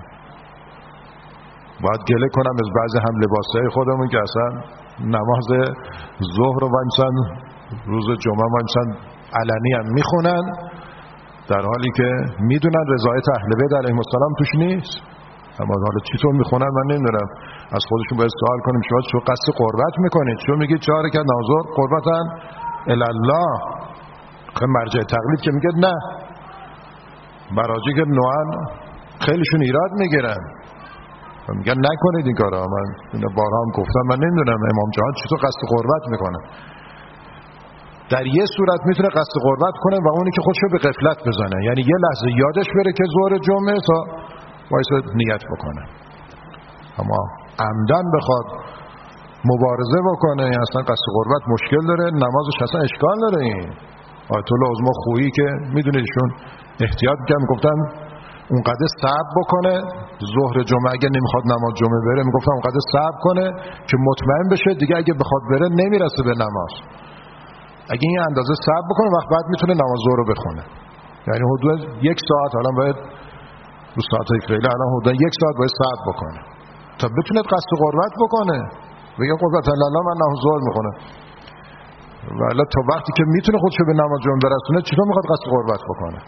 باید گله کنم از بعضی هم لباسهای خودمون که اصلا نماز ظهر رو مثلا روز جمعه مثلا علنی هم میخونن، در حالی که میدونن رضایت اهل بیت علیهم السلام توش نیست. اما حالا چطور میخونن من نمیدونم. از خودشون باید سوال کنیم شما چون قصد قربت میکنید؟ چون میگید 4 رکعت نماز قربتن الله. مرجع تقلید که میگه نه، مراجع که نوعا خیلیشون ایراد میگیرن و میگن نکنید این کارا. من اینو بارها هم گفتم، من نمیدونم امام جهان چطور قصد قربت میکنه. در یه صورت میتونه قصد قربت کنه و اونی که خودشو به غفلت بزنه، یعنی یه لحظه یادش بره که ظهر جمعه تا وایسه نیت بکنه. اما عمدن بخواد مبارزه بکنه، یعنی اصلا قصد قربت مشکل داره، نمازش اصلا اشکال داره. این آیت الله عظما خویی که میدونیدشون احتیاط میکنم، میگفتن اونقدر صبر بکنه ظهر جمعه اگه نمیخواد نماز جمعه بره، میگفتن اونقدر صبر کنه که مطمئن بشه دیگه اگه بخواد بره نمیرسه به نماز. اگه این اندازه صبر بکنه وقت بعد میتونه نماز ظهر رو بخونه. یعنی حدود 1 ساعت، الان باید رو ساعتای فعلی الان حدود 1 ساعت باید صبر بکنه تا بتونه قصد قربت بکنه. بگه قربت الله من نماز ظهر میخونه، ولی تا وقتی که میتونه خودشو به نماز جمعه برسونه چطور میخواد قصد قربت بکنه؟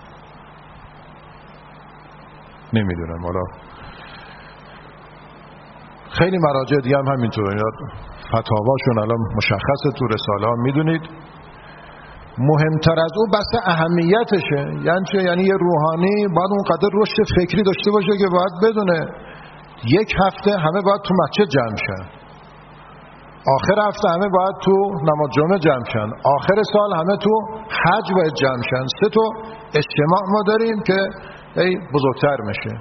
نمیدونم. حالا خیلی مراجع دیگه هم همینطوره، فتاواشون الان مشخصه تو رساله ها میدونید. مهمتر از او بس اهمیتشه. یعنی چه؟ یعنی یه روحانی باید اونقدر رشد فکری داشته باشه که باید بدونه 1 هفته همه باید تو مسجد جمع شن، آخر هفته همه باید تو نماز جمعه جمع شن، آخر سال همه تو حج باید جمع شن. 3 تا اجتماع ما داریم که بزرگتر میشه.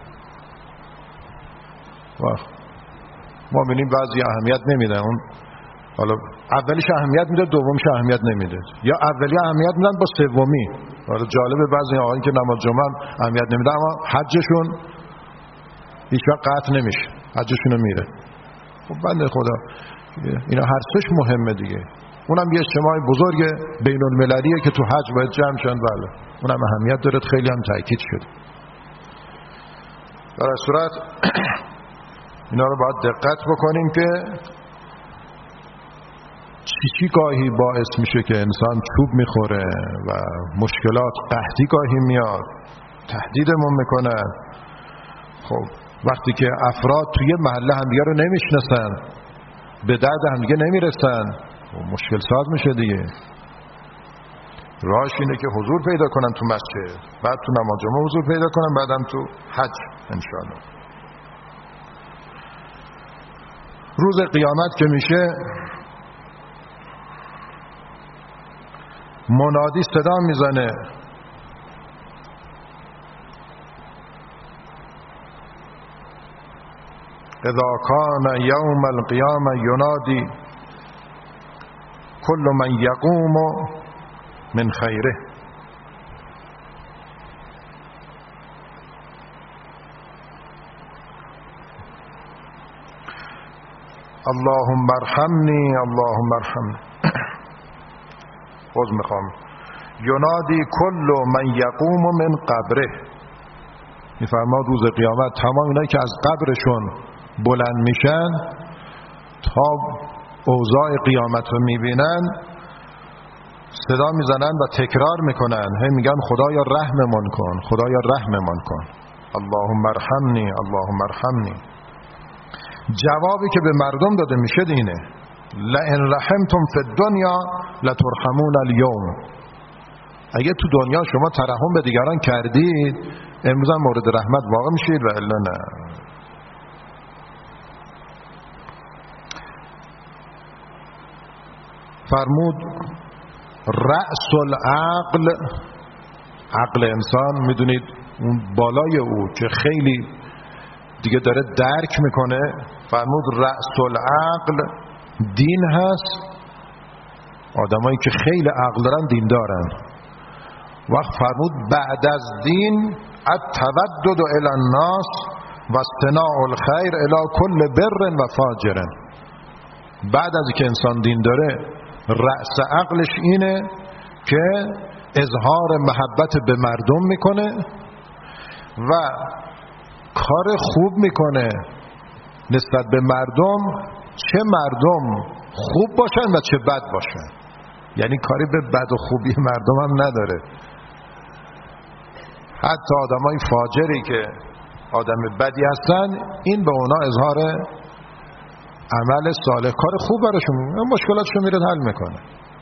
ما ببینیم بعضی اهمیت نمیدن، اون حالا اولیش اهمیت میده، دومیش اهمیت نمیده، یا اولی اهمیت میدن با سومی. حالا جالبه بعضی آقایون که نماز جمعه اهمیت نمیدن اما حجشون هیچ وقت قطع نمیشه، حجشون میره. خب بنده خدا اینا هر سش مهمه دیگه. اونم یه اجتماع بزرگ بین المللیه که تو حج باید جمع شن. بله اونم اهمیت داره، خیلی هم تاکید شده. در صورت اینا رو باید دقت بکنیم که چی گاهی باعث میشه که انسان چوب میخوره و مشکلات، قحطی گاهی میاد، تهدیدمون میکنن. خب وقتی که افراد توی محله همدیگه رو نمیشناسن، به درد همدیگه نمیرسن، مشکل ساز میشه دیگه. راهش اینه که حضور پیدا کنن تو مسجد، بعد تو نماز جمعه حضور پیدا کنن، بعدم تو حج انشاءالله. روز قیامت که میشه منادی صدا میزنه اذا کان یوم القیامه ینادی کل من یقوم من خیره. اللهم ارحمنی اللهم ارحمنی. باز میخوام ینادی کل من یقوم من قبره. میفرماد روز قیامت تمام اینایی که از قبرشون بلند میشن تا اوضاع قیامت رو میبینن صدا میزنن و تکرار میکنن، هی میگن خدایا رحممون کن، خدایا رحممون کن، اللهم ارحمنی اللهم ارحمنی. جوابی که به مردم داده میشه اینه لئن رحمتم فی الدنیا لترحمون اليوم. اگه تو دنیا شما ترحم به دیگران کردید، امروز هم مورد رحمت واقع میشید و الا نه. فرمود رأس العقل، عقل انسان میدونید اون بالای او که خیلی دیگه داره درک میکنه، فرمود رأس العقل دین هست. آدمایی که خیلی عقل دارن دین دارن. وقت فرمود بعد از دین التودد الی الناس و اصطناع الخیر الی کل بر و فاجر. بعد از که انسان دین داره رأس عقلش اینه که اظهار محبت به مردم میکنه و کار خوب میکنه نسبت به مردم، چه مردم خوب باشن و چه بد باشن. یعنی کاری به بد و خوبی مردم هم نداره. حتی آدمای فاجری که آدم بدی هستن، این به اونا اظهار عمل صالح، کار خوب براشون میکنه، مشکلاتشون میره حل میکنه.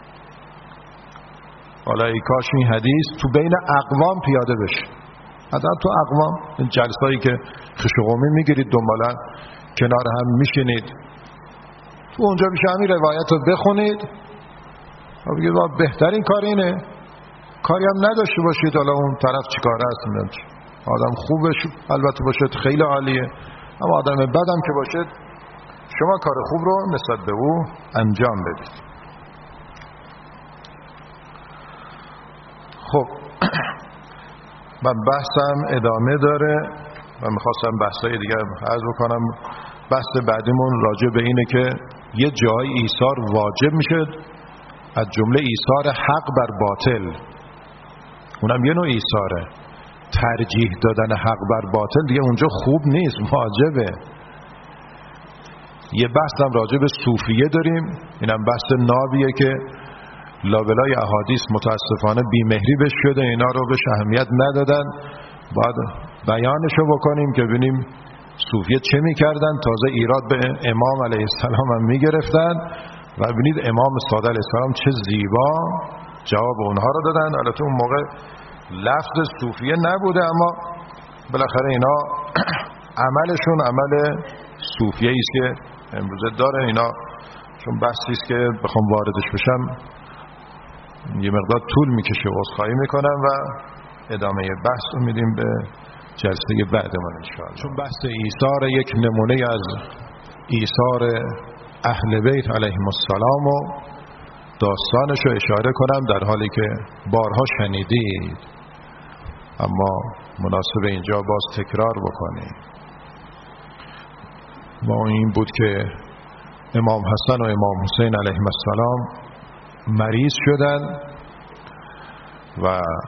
حالا ای کاش این حدیث تو بین اقوام پیاده بشه. حتی تو اقوام، این جلسایی که خشقومی میگیرید دنبالا کنار هم میشینید، تو اونجا میشه همین روایت رو بخونید و بگید بهترین کار اینه. کاری هم نداشته باشید حالا اون طرف چیکاره است، آدم خوبش البته باشد خیلی عالیه، اما آدم بدم که باشد شما کار خوب رو نسبت به او انجام بدید. خب من بحثم ادامه داره و میخواستم بحثای دیگه عرض بکنم. بحث بعدیمون راجع به اینه که یه جای ایثار واجب میشه، از جمله ایثار حق بر باطل. اونم یه نوع ایثاره، ترجیح دادن حق بر باطل دیگه اونجا خوب نیست، واجبه. یه بحثم راجع به صوفیه داریم، اینم بحث نابیه که لابلای احادیث متاسفانه بیمهری بش شده، اینا رو بهش اهمیت ندادن. باید بیانشو بکنیم که ببینیم صوفیه چه میکردن. تازه ایراد به امام علیه السلام هم میگرفتن و ببینید امام صادق علیه السلام چه زیبا جواب اونها رو دادن. البته اون موقع لفظ صوفیه نبوده، اما بالاخره اینا عملشون عمل صوفیه ایست که امروزه داره. اینا چون بحثی است که بخوام واردش بشم یه مقدار طول میکشه، عذرخواهی میکنم و ادامه بحث رو میدیم به جلسه بعدمون انشاءالله. چون بحث ایثار یک نمونه از ایثار اهل بیت علیهم السلام و داستانش رو اشاره کنم، در حالی که بارها شنیدید اما مناسب اینجا باز تکرار بکنیم. ما این بود که امام حسن و امام حسین علیهم السلام مریض شدن و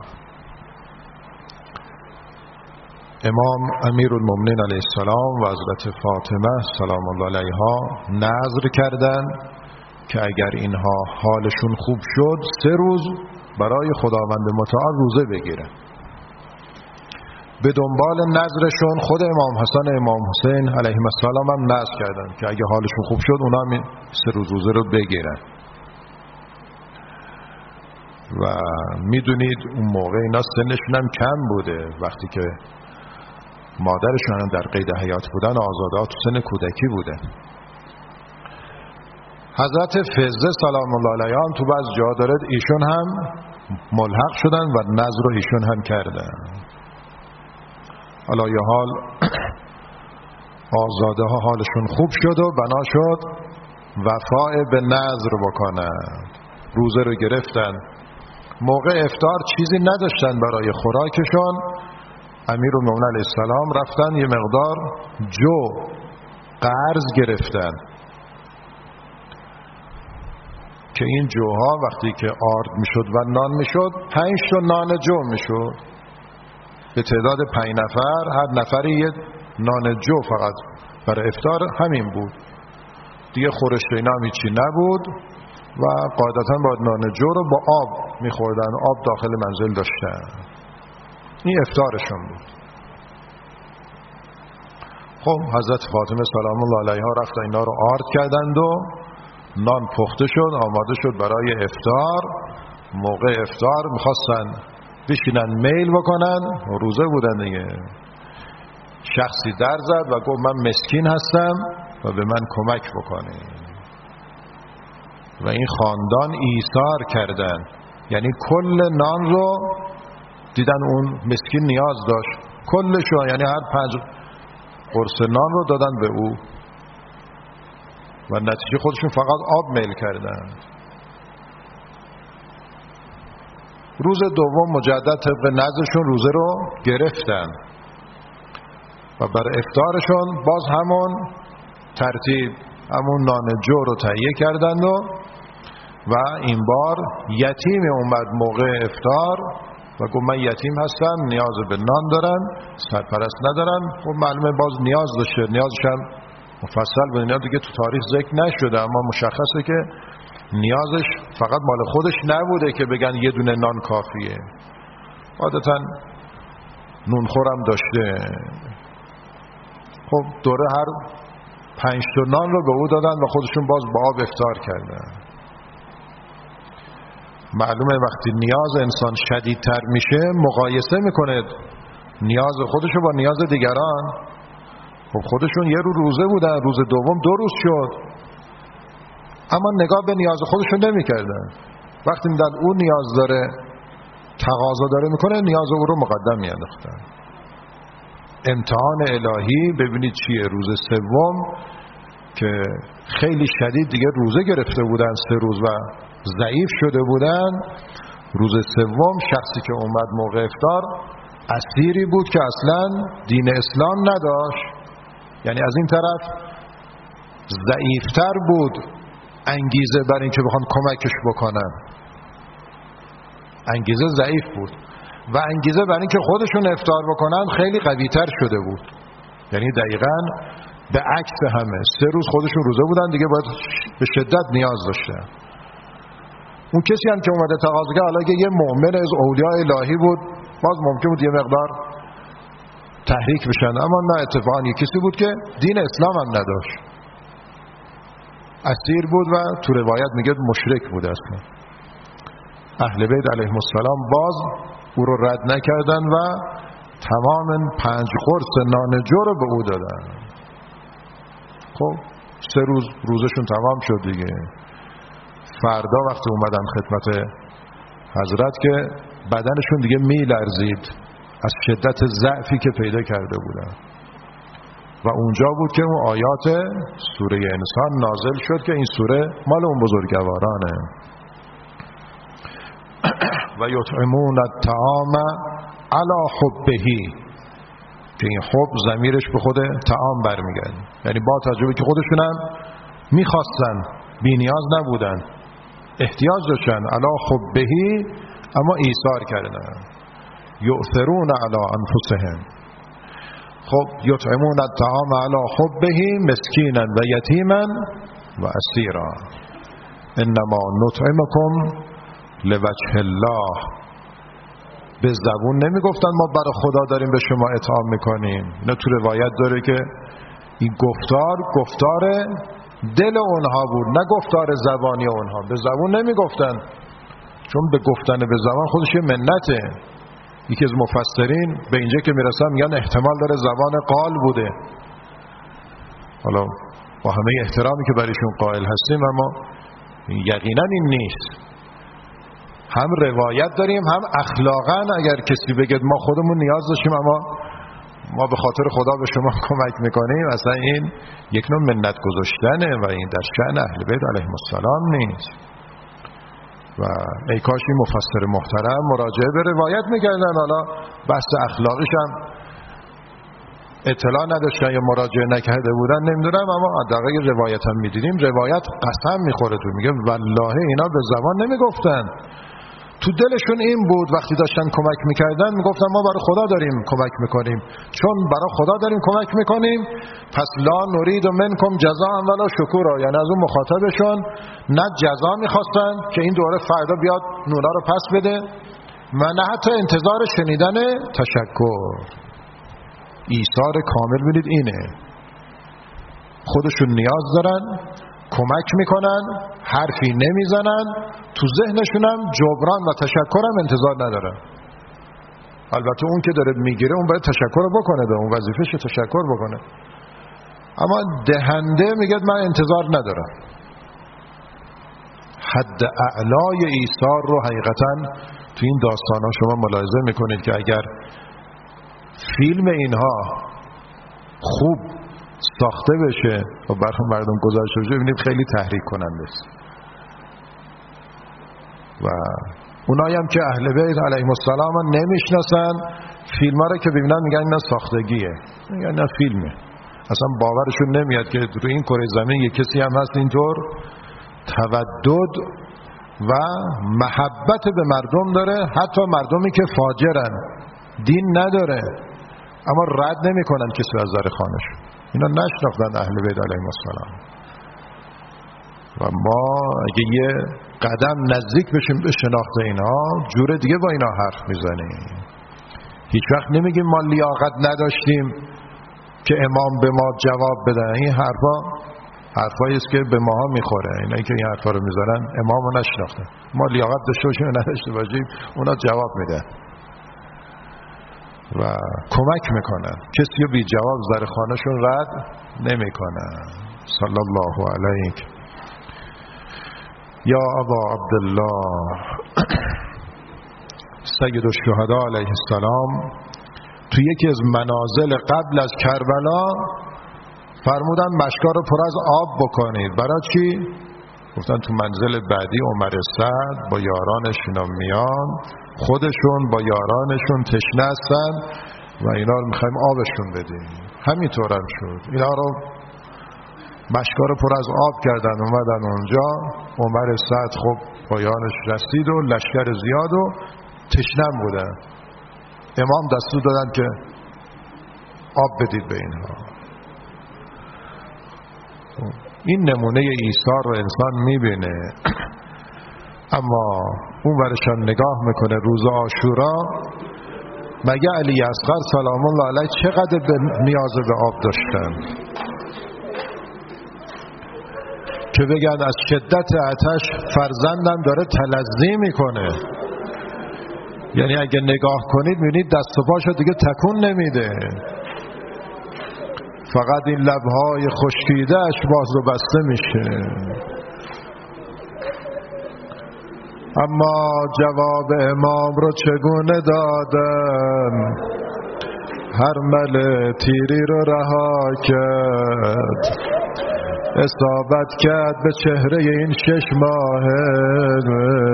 امام امیرالمومنین علیه السلام و حضرت فاطمه سلام الله علیها نذر کردند که اگر اینها حالشون خوب شد 3 روز برای خداوند متعال روزه بگیرن. به دنبال نذرشون خود امام حسن و امام حسین علیهم السلام هم نذر کردن که اگه حالشون خوب شد اونا هم 3 روز روزه رو بگیرن. و میدونید اون موقع اینا سنشون هم کم بوده، وقتی که مادرشون هم در قید حیات بودن آزادات تو سن کودکی بوده. حضرت فضه سلام الله علیها هم تو بعض جا داره ایشون هم ملحق شدن و نذر رو ایشون هم کردن. حالا یه حال آزاده ها حالشون خوب شد و بنا شد وفاء به نذر بکنن. روزه رو گرفتن، موقع افطار چیزی نداشتن برای خوراکشون. امیرالمومنین علیه السلام رفتن یه مقدار جو قرض گرفتن که این جوها وقتی که آرد میشد و نان میشد 5 تا نان جو میشد به تعداد 5 نفر، هر نفری یه نان جو فقط برای افطار همین بود دیگه. خورش اینا هم هیچی نبود و قاعدتا با نان جو رو با آب میخوردن، آب داخل منزل داشتن. این افطارشون بود. خب حضرت فاطمه سلام الله علیها رفتن اینا رو آرد کردند و نان پخته شد، آماده شد برای افطار. موقع افطار میخواستن بشینن میل بکنن، روزه بودن دیگه. شخصی در زد و گفت من مسکین هستم و به من کمک بکنید. و این خاندان ایثار کردن، یعنی کل نان رو دیدن اون مسکین نیاز داشت، کلشو، یعنی هر 5 قرص نان رو دادن به او و نتیجه خودشون فقط آب میل کردن. روز دوم مجدد طبق نذرشون روزه رو گرفتن و برای افطارشون باز همون ترتیب همون نان جو رو تهیه کردند و این بار یتیم اومد موقع افطار و گفت من یتیم هستم، نیاز به نان دارم، سرپرست ندارم. خب معلومه باز نیاز داشته، نیازش هم مفصل بود، اینا دیگه تو تاریخ ذکر نشده، اما مشخصه که نیازش فقط مال خودش نبوده که بگن یه دونه نان کافیه، عادتا نونخورم داشته. خب دوره هر 5 تا نان رو به او دادن و خودشون باز با آب افطار کردن. معلومه وقتی نیاز انسان شدیدتر میشه مقایسه میکنه نیاز خودشو با نیاز دیگران. خب خودشون یه روزه بودن، روز دوم 2 روز شد، اما نگاه به نیاز خودشون نمیکردن. وقتی میدن اون نیاز داره، تقاضا داره میکنه، نیاز او رو مقدم میانداختن. امتحان الهی ببینید چیه. روز سوم که خیلی شدید دیگه روزه گرفته بودن 3 روز و ضعیف شده بودن، روز سوم شخصی که اومد موقع افطار اسیری بود که اصلا دین اسلام نداشت، یعنی از این طرف ضعیفتر بود، انگیزه برای اینکه بخوان کمکش بکنن، انگیزه ضعیف بود و انگیزه برای اینکه خودشون افطار بکنن خیلی قوی‌تر شده بود. یعنی دقیقاً به عکس همه 3 روز خودشون روزه بودن دیگه، باید به شدت نیاز داشتن. اون کسی هم که اومده تقاضا کرد، حالا که یه مؤمن از اولیاء الهی بود، باز ممکن بود یه مقدار تحریک بشن، اما نه، اتفاقا یه کسی بود که دین اسلام هم نداشت، اسیر بود و تو روایت میگه مشرک بود اصلا. اهل بیت علیهم السلام باز او رو رد نکردن و تمام 5 قرص نان جو رو به او دادن. خب 3 روز روزشون تمام شد دیگه. فردا وقتی اومدن خدمت حضرت که بدنشون دیگه میلرزید از شدت ضعفی که پیدا کرده بودن و اونجا بود که اون آیات سوره انسان نازل شد که این سوره مال اون بزرگوارانه. و یطعمون الطعام علی حبه، که این حب ضمیرش به خود طعام برمیگرده، یعنی با تجربه که خودشون هم میخواستن، بی نیاز نبودن، احتیاج داشتن علی حبهی، اما ایثار کردن. یؤثرون علی انفسهم. خب یطعمون الطعام علی حبهی مسکینا و یتیما و اسیرا انما نطعمکم لوجه الله. به زبون نمیگفتن ما برای خدا داریم به شما اطعام میکنیم. اینا تو روایت داره که این گفتار دل اونها بود، نه گفتار زبانی اونها. به زبون نمیگفتن، چون به گفتن به زبان خودش یه منته. یکی از مفسرین به اینجا که میرسن میگن احتمال داره زبان قال بوده. حالا با همه احترامی که برایشون قائل هستیم، اما یقینا این نیست. هم روایت داریم، هم اخلاقا اگر کسی بگه ما خودمون نیاز داشتیم اما ما به خاطر خدا به شما کمک میکنیم، اصلا این یک نوع منت گذاشتنه و این در شأن اهل بیت علیهم السلام نیست. و ای کاش این مفسر محترم مراجعه به روایت میکردن. حالا بحث اخلاقیش هم اطلاع نداشتن یا مراجعه نکرده بودن نمیدونم، اما حداقل روایت هم میدیدیم. روایت قسم میخوره تو، میگه والله اینا به زبان نمیگفتن، تو دلشون این بود. وقتی داشتن کمک میکردن میگفتن ما برای خدا داریم کمک میکنیم، چون برای خدا داریم کمک میکنیم پس لا نرید منکم جزاء ولا شکورا. یعنی از اون مخاطبشون نه جزا میخواستن که این دوره فردا بیاد نونا رو پس بده و نه حتی انتظار شنیدن تشکر. ایثار کامل ببینید اینه، خودشون نیاز دارن، کمک میکنن، حرفی نمیزنن، تو ذهنشون هم جبران و تشکر هم انتظار ندارن. البته اون که داره میگیره اون باید تشکر بکنه، به اون وظیفه‌شه تشکر بکنه، اما دهنده میگه من انتظار ندارم. حد اعلای ایثار رو حقیقتا تو این داستانا شما ملاحظه میکنید که اگر فیلم اینها خوب ساخته بشه و برای مردم گذاشته بشه، ببینید خیلی تحریک کننده است. و اونایی هم که اهل بیت علیهم السلام نمیشناسن، فیلم ها رو که ببینن میگن اینا ساختگیه، میگن اینا فیلمه. اصلا باورشون نمیاد که روی این کره زمین یک کسی هم هست اینطور تودد و محبت به مردم داره، حتی مردمی که فاجرن، دین نداره، اما رد نمیکنن کسی از در خانه‌شون. اینا نشناختن اهل بیت علیهم السلام. و ما اگه یه قدم نزدیک بشیم به شناخت اینها، جور دیگه با اینا حرف میزنیم. هیچ وقت نمیگیم ما لیاقت نداشتیم که امام به ما جواب بده. این حرفایی است که به ماها میخوره. اینایی که این حرفا رو میزنن امامو نشناختن. ما لیاقت داشته باشیم و نداشته باشیم اونا جواب میدن و کمک میکنن. کسی رو بی جواب زر خانهشون رد نمیکنن. صلی الله علیک یا ابا عبدالله سید الشهدا علیه السلام. تو یکی از منازل قبل از کربلا فرمودن مشکا رو پر از آب بکنید. برای چی؟ گفتن تو منزل بعدی عمر سعد با یارانش اینا میان، خودشون با یارانشون تشنه هستن و اینا رو میخوایم آبشون بدیم. همینطور هم شد. اینا رو مشکا رو پر از آب کردن، اومدن اونجا. عمر سعد خب با یارانش رسید و لشکر زیاد و تشنه بودن. امام دستور دادن که آب بدید به اینها. این نمونه ایثار رو انسان میبینه، اما اون ورشان نگاه میکنه روز عاشورا، مگه علی اصغر سلام الله علیه چقدر نیاز به آب داشتن که بگن از شدت آتش فرزندم داره تلظی میکنه. یعنی اگه نگاه کنید میبینید دست و پاشو دیگه تکون نمیده، فقط این لبهای خشکیده‌اش باز و بسته میشه. اما جواب امام رو چگونه دادن؟ هرمل تیری رو رها کرد، اصابت کرد به چهره این 6 ماهه،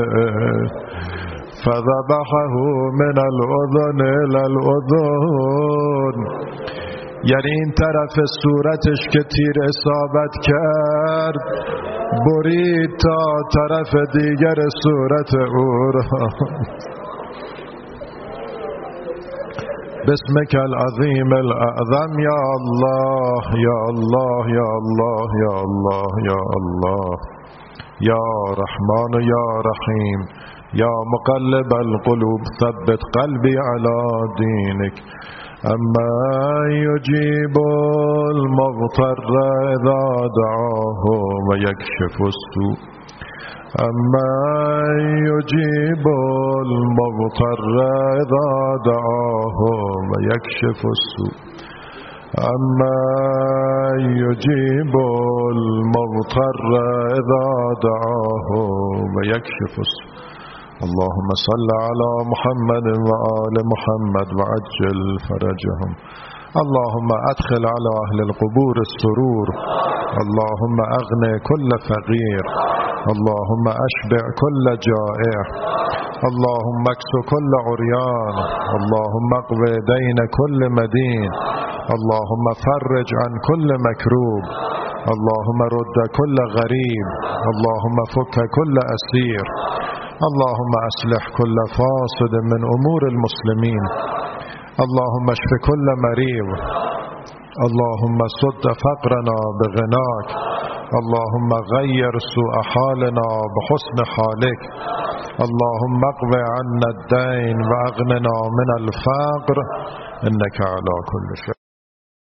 فذبحه من الاذن الى الاذن. یعنی این طرف صورتش که تیر اصابت کرد برید تا طرف دیگر صورت او را. بسمك العظیم الاعظم یا الله یا الله یا الله یا الله یا الله یا رحمان یا رحیم یا مقلب القلوب ثبت قلبی علی دینک. اما یجیب المضطر اذا دعاه و یکشف السوء. اما یجیب المضطر اذا دعاه و یکشف السوء. اما یجیب المضطر اذا دعاه و یکشف السوء. اللهم صل على محمد وآل محمد وعجل فرجهم. اللهم ادخل على اهل القبور السرور. اللهم اغن كل فقير. اللهم اشبع كل جائع. اللهم اكس كل عريان. اللهم اقض دين كل مدين. اللهم فرج عن كل مكروب. اللهم رد كل غريب. اللهم فك كل اسير. اللهم اصلح كل فاسد من امور المسلمين. اللهم اشف كل مريض. اللهم سد فقرنا بغناك. اللهم غير سوء حالنا بحسن حالك. اللهم اقض عنا الدين واغننا من الفقر انك على كل شيء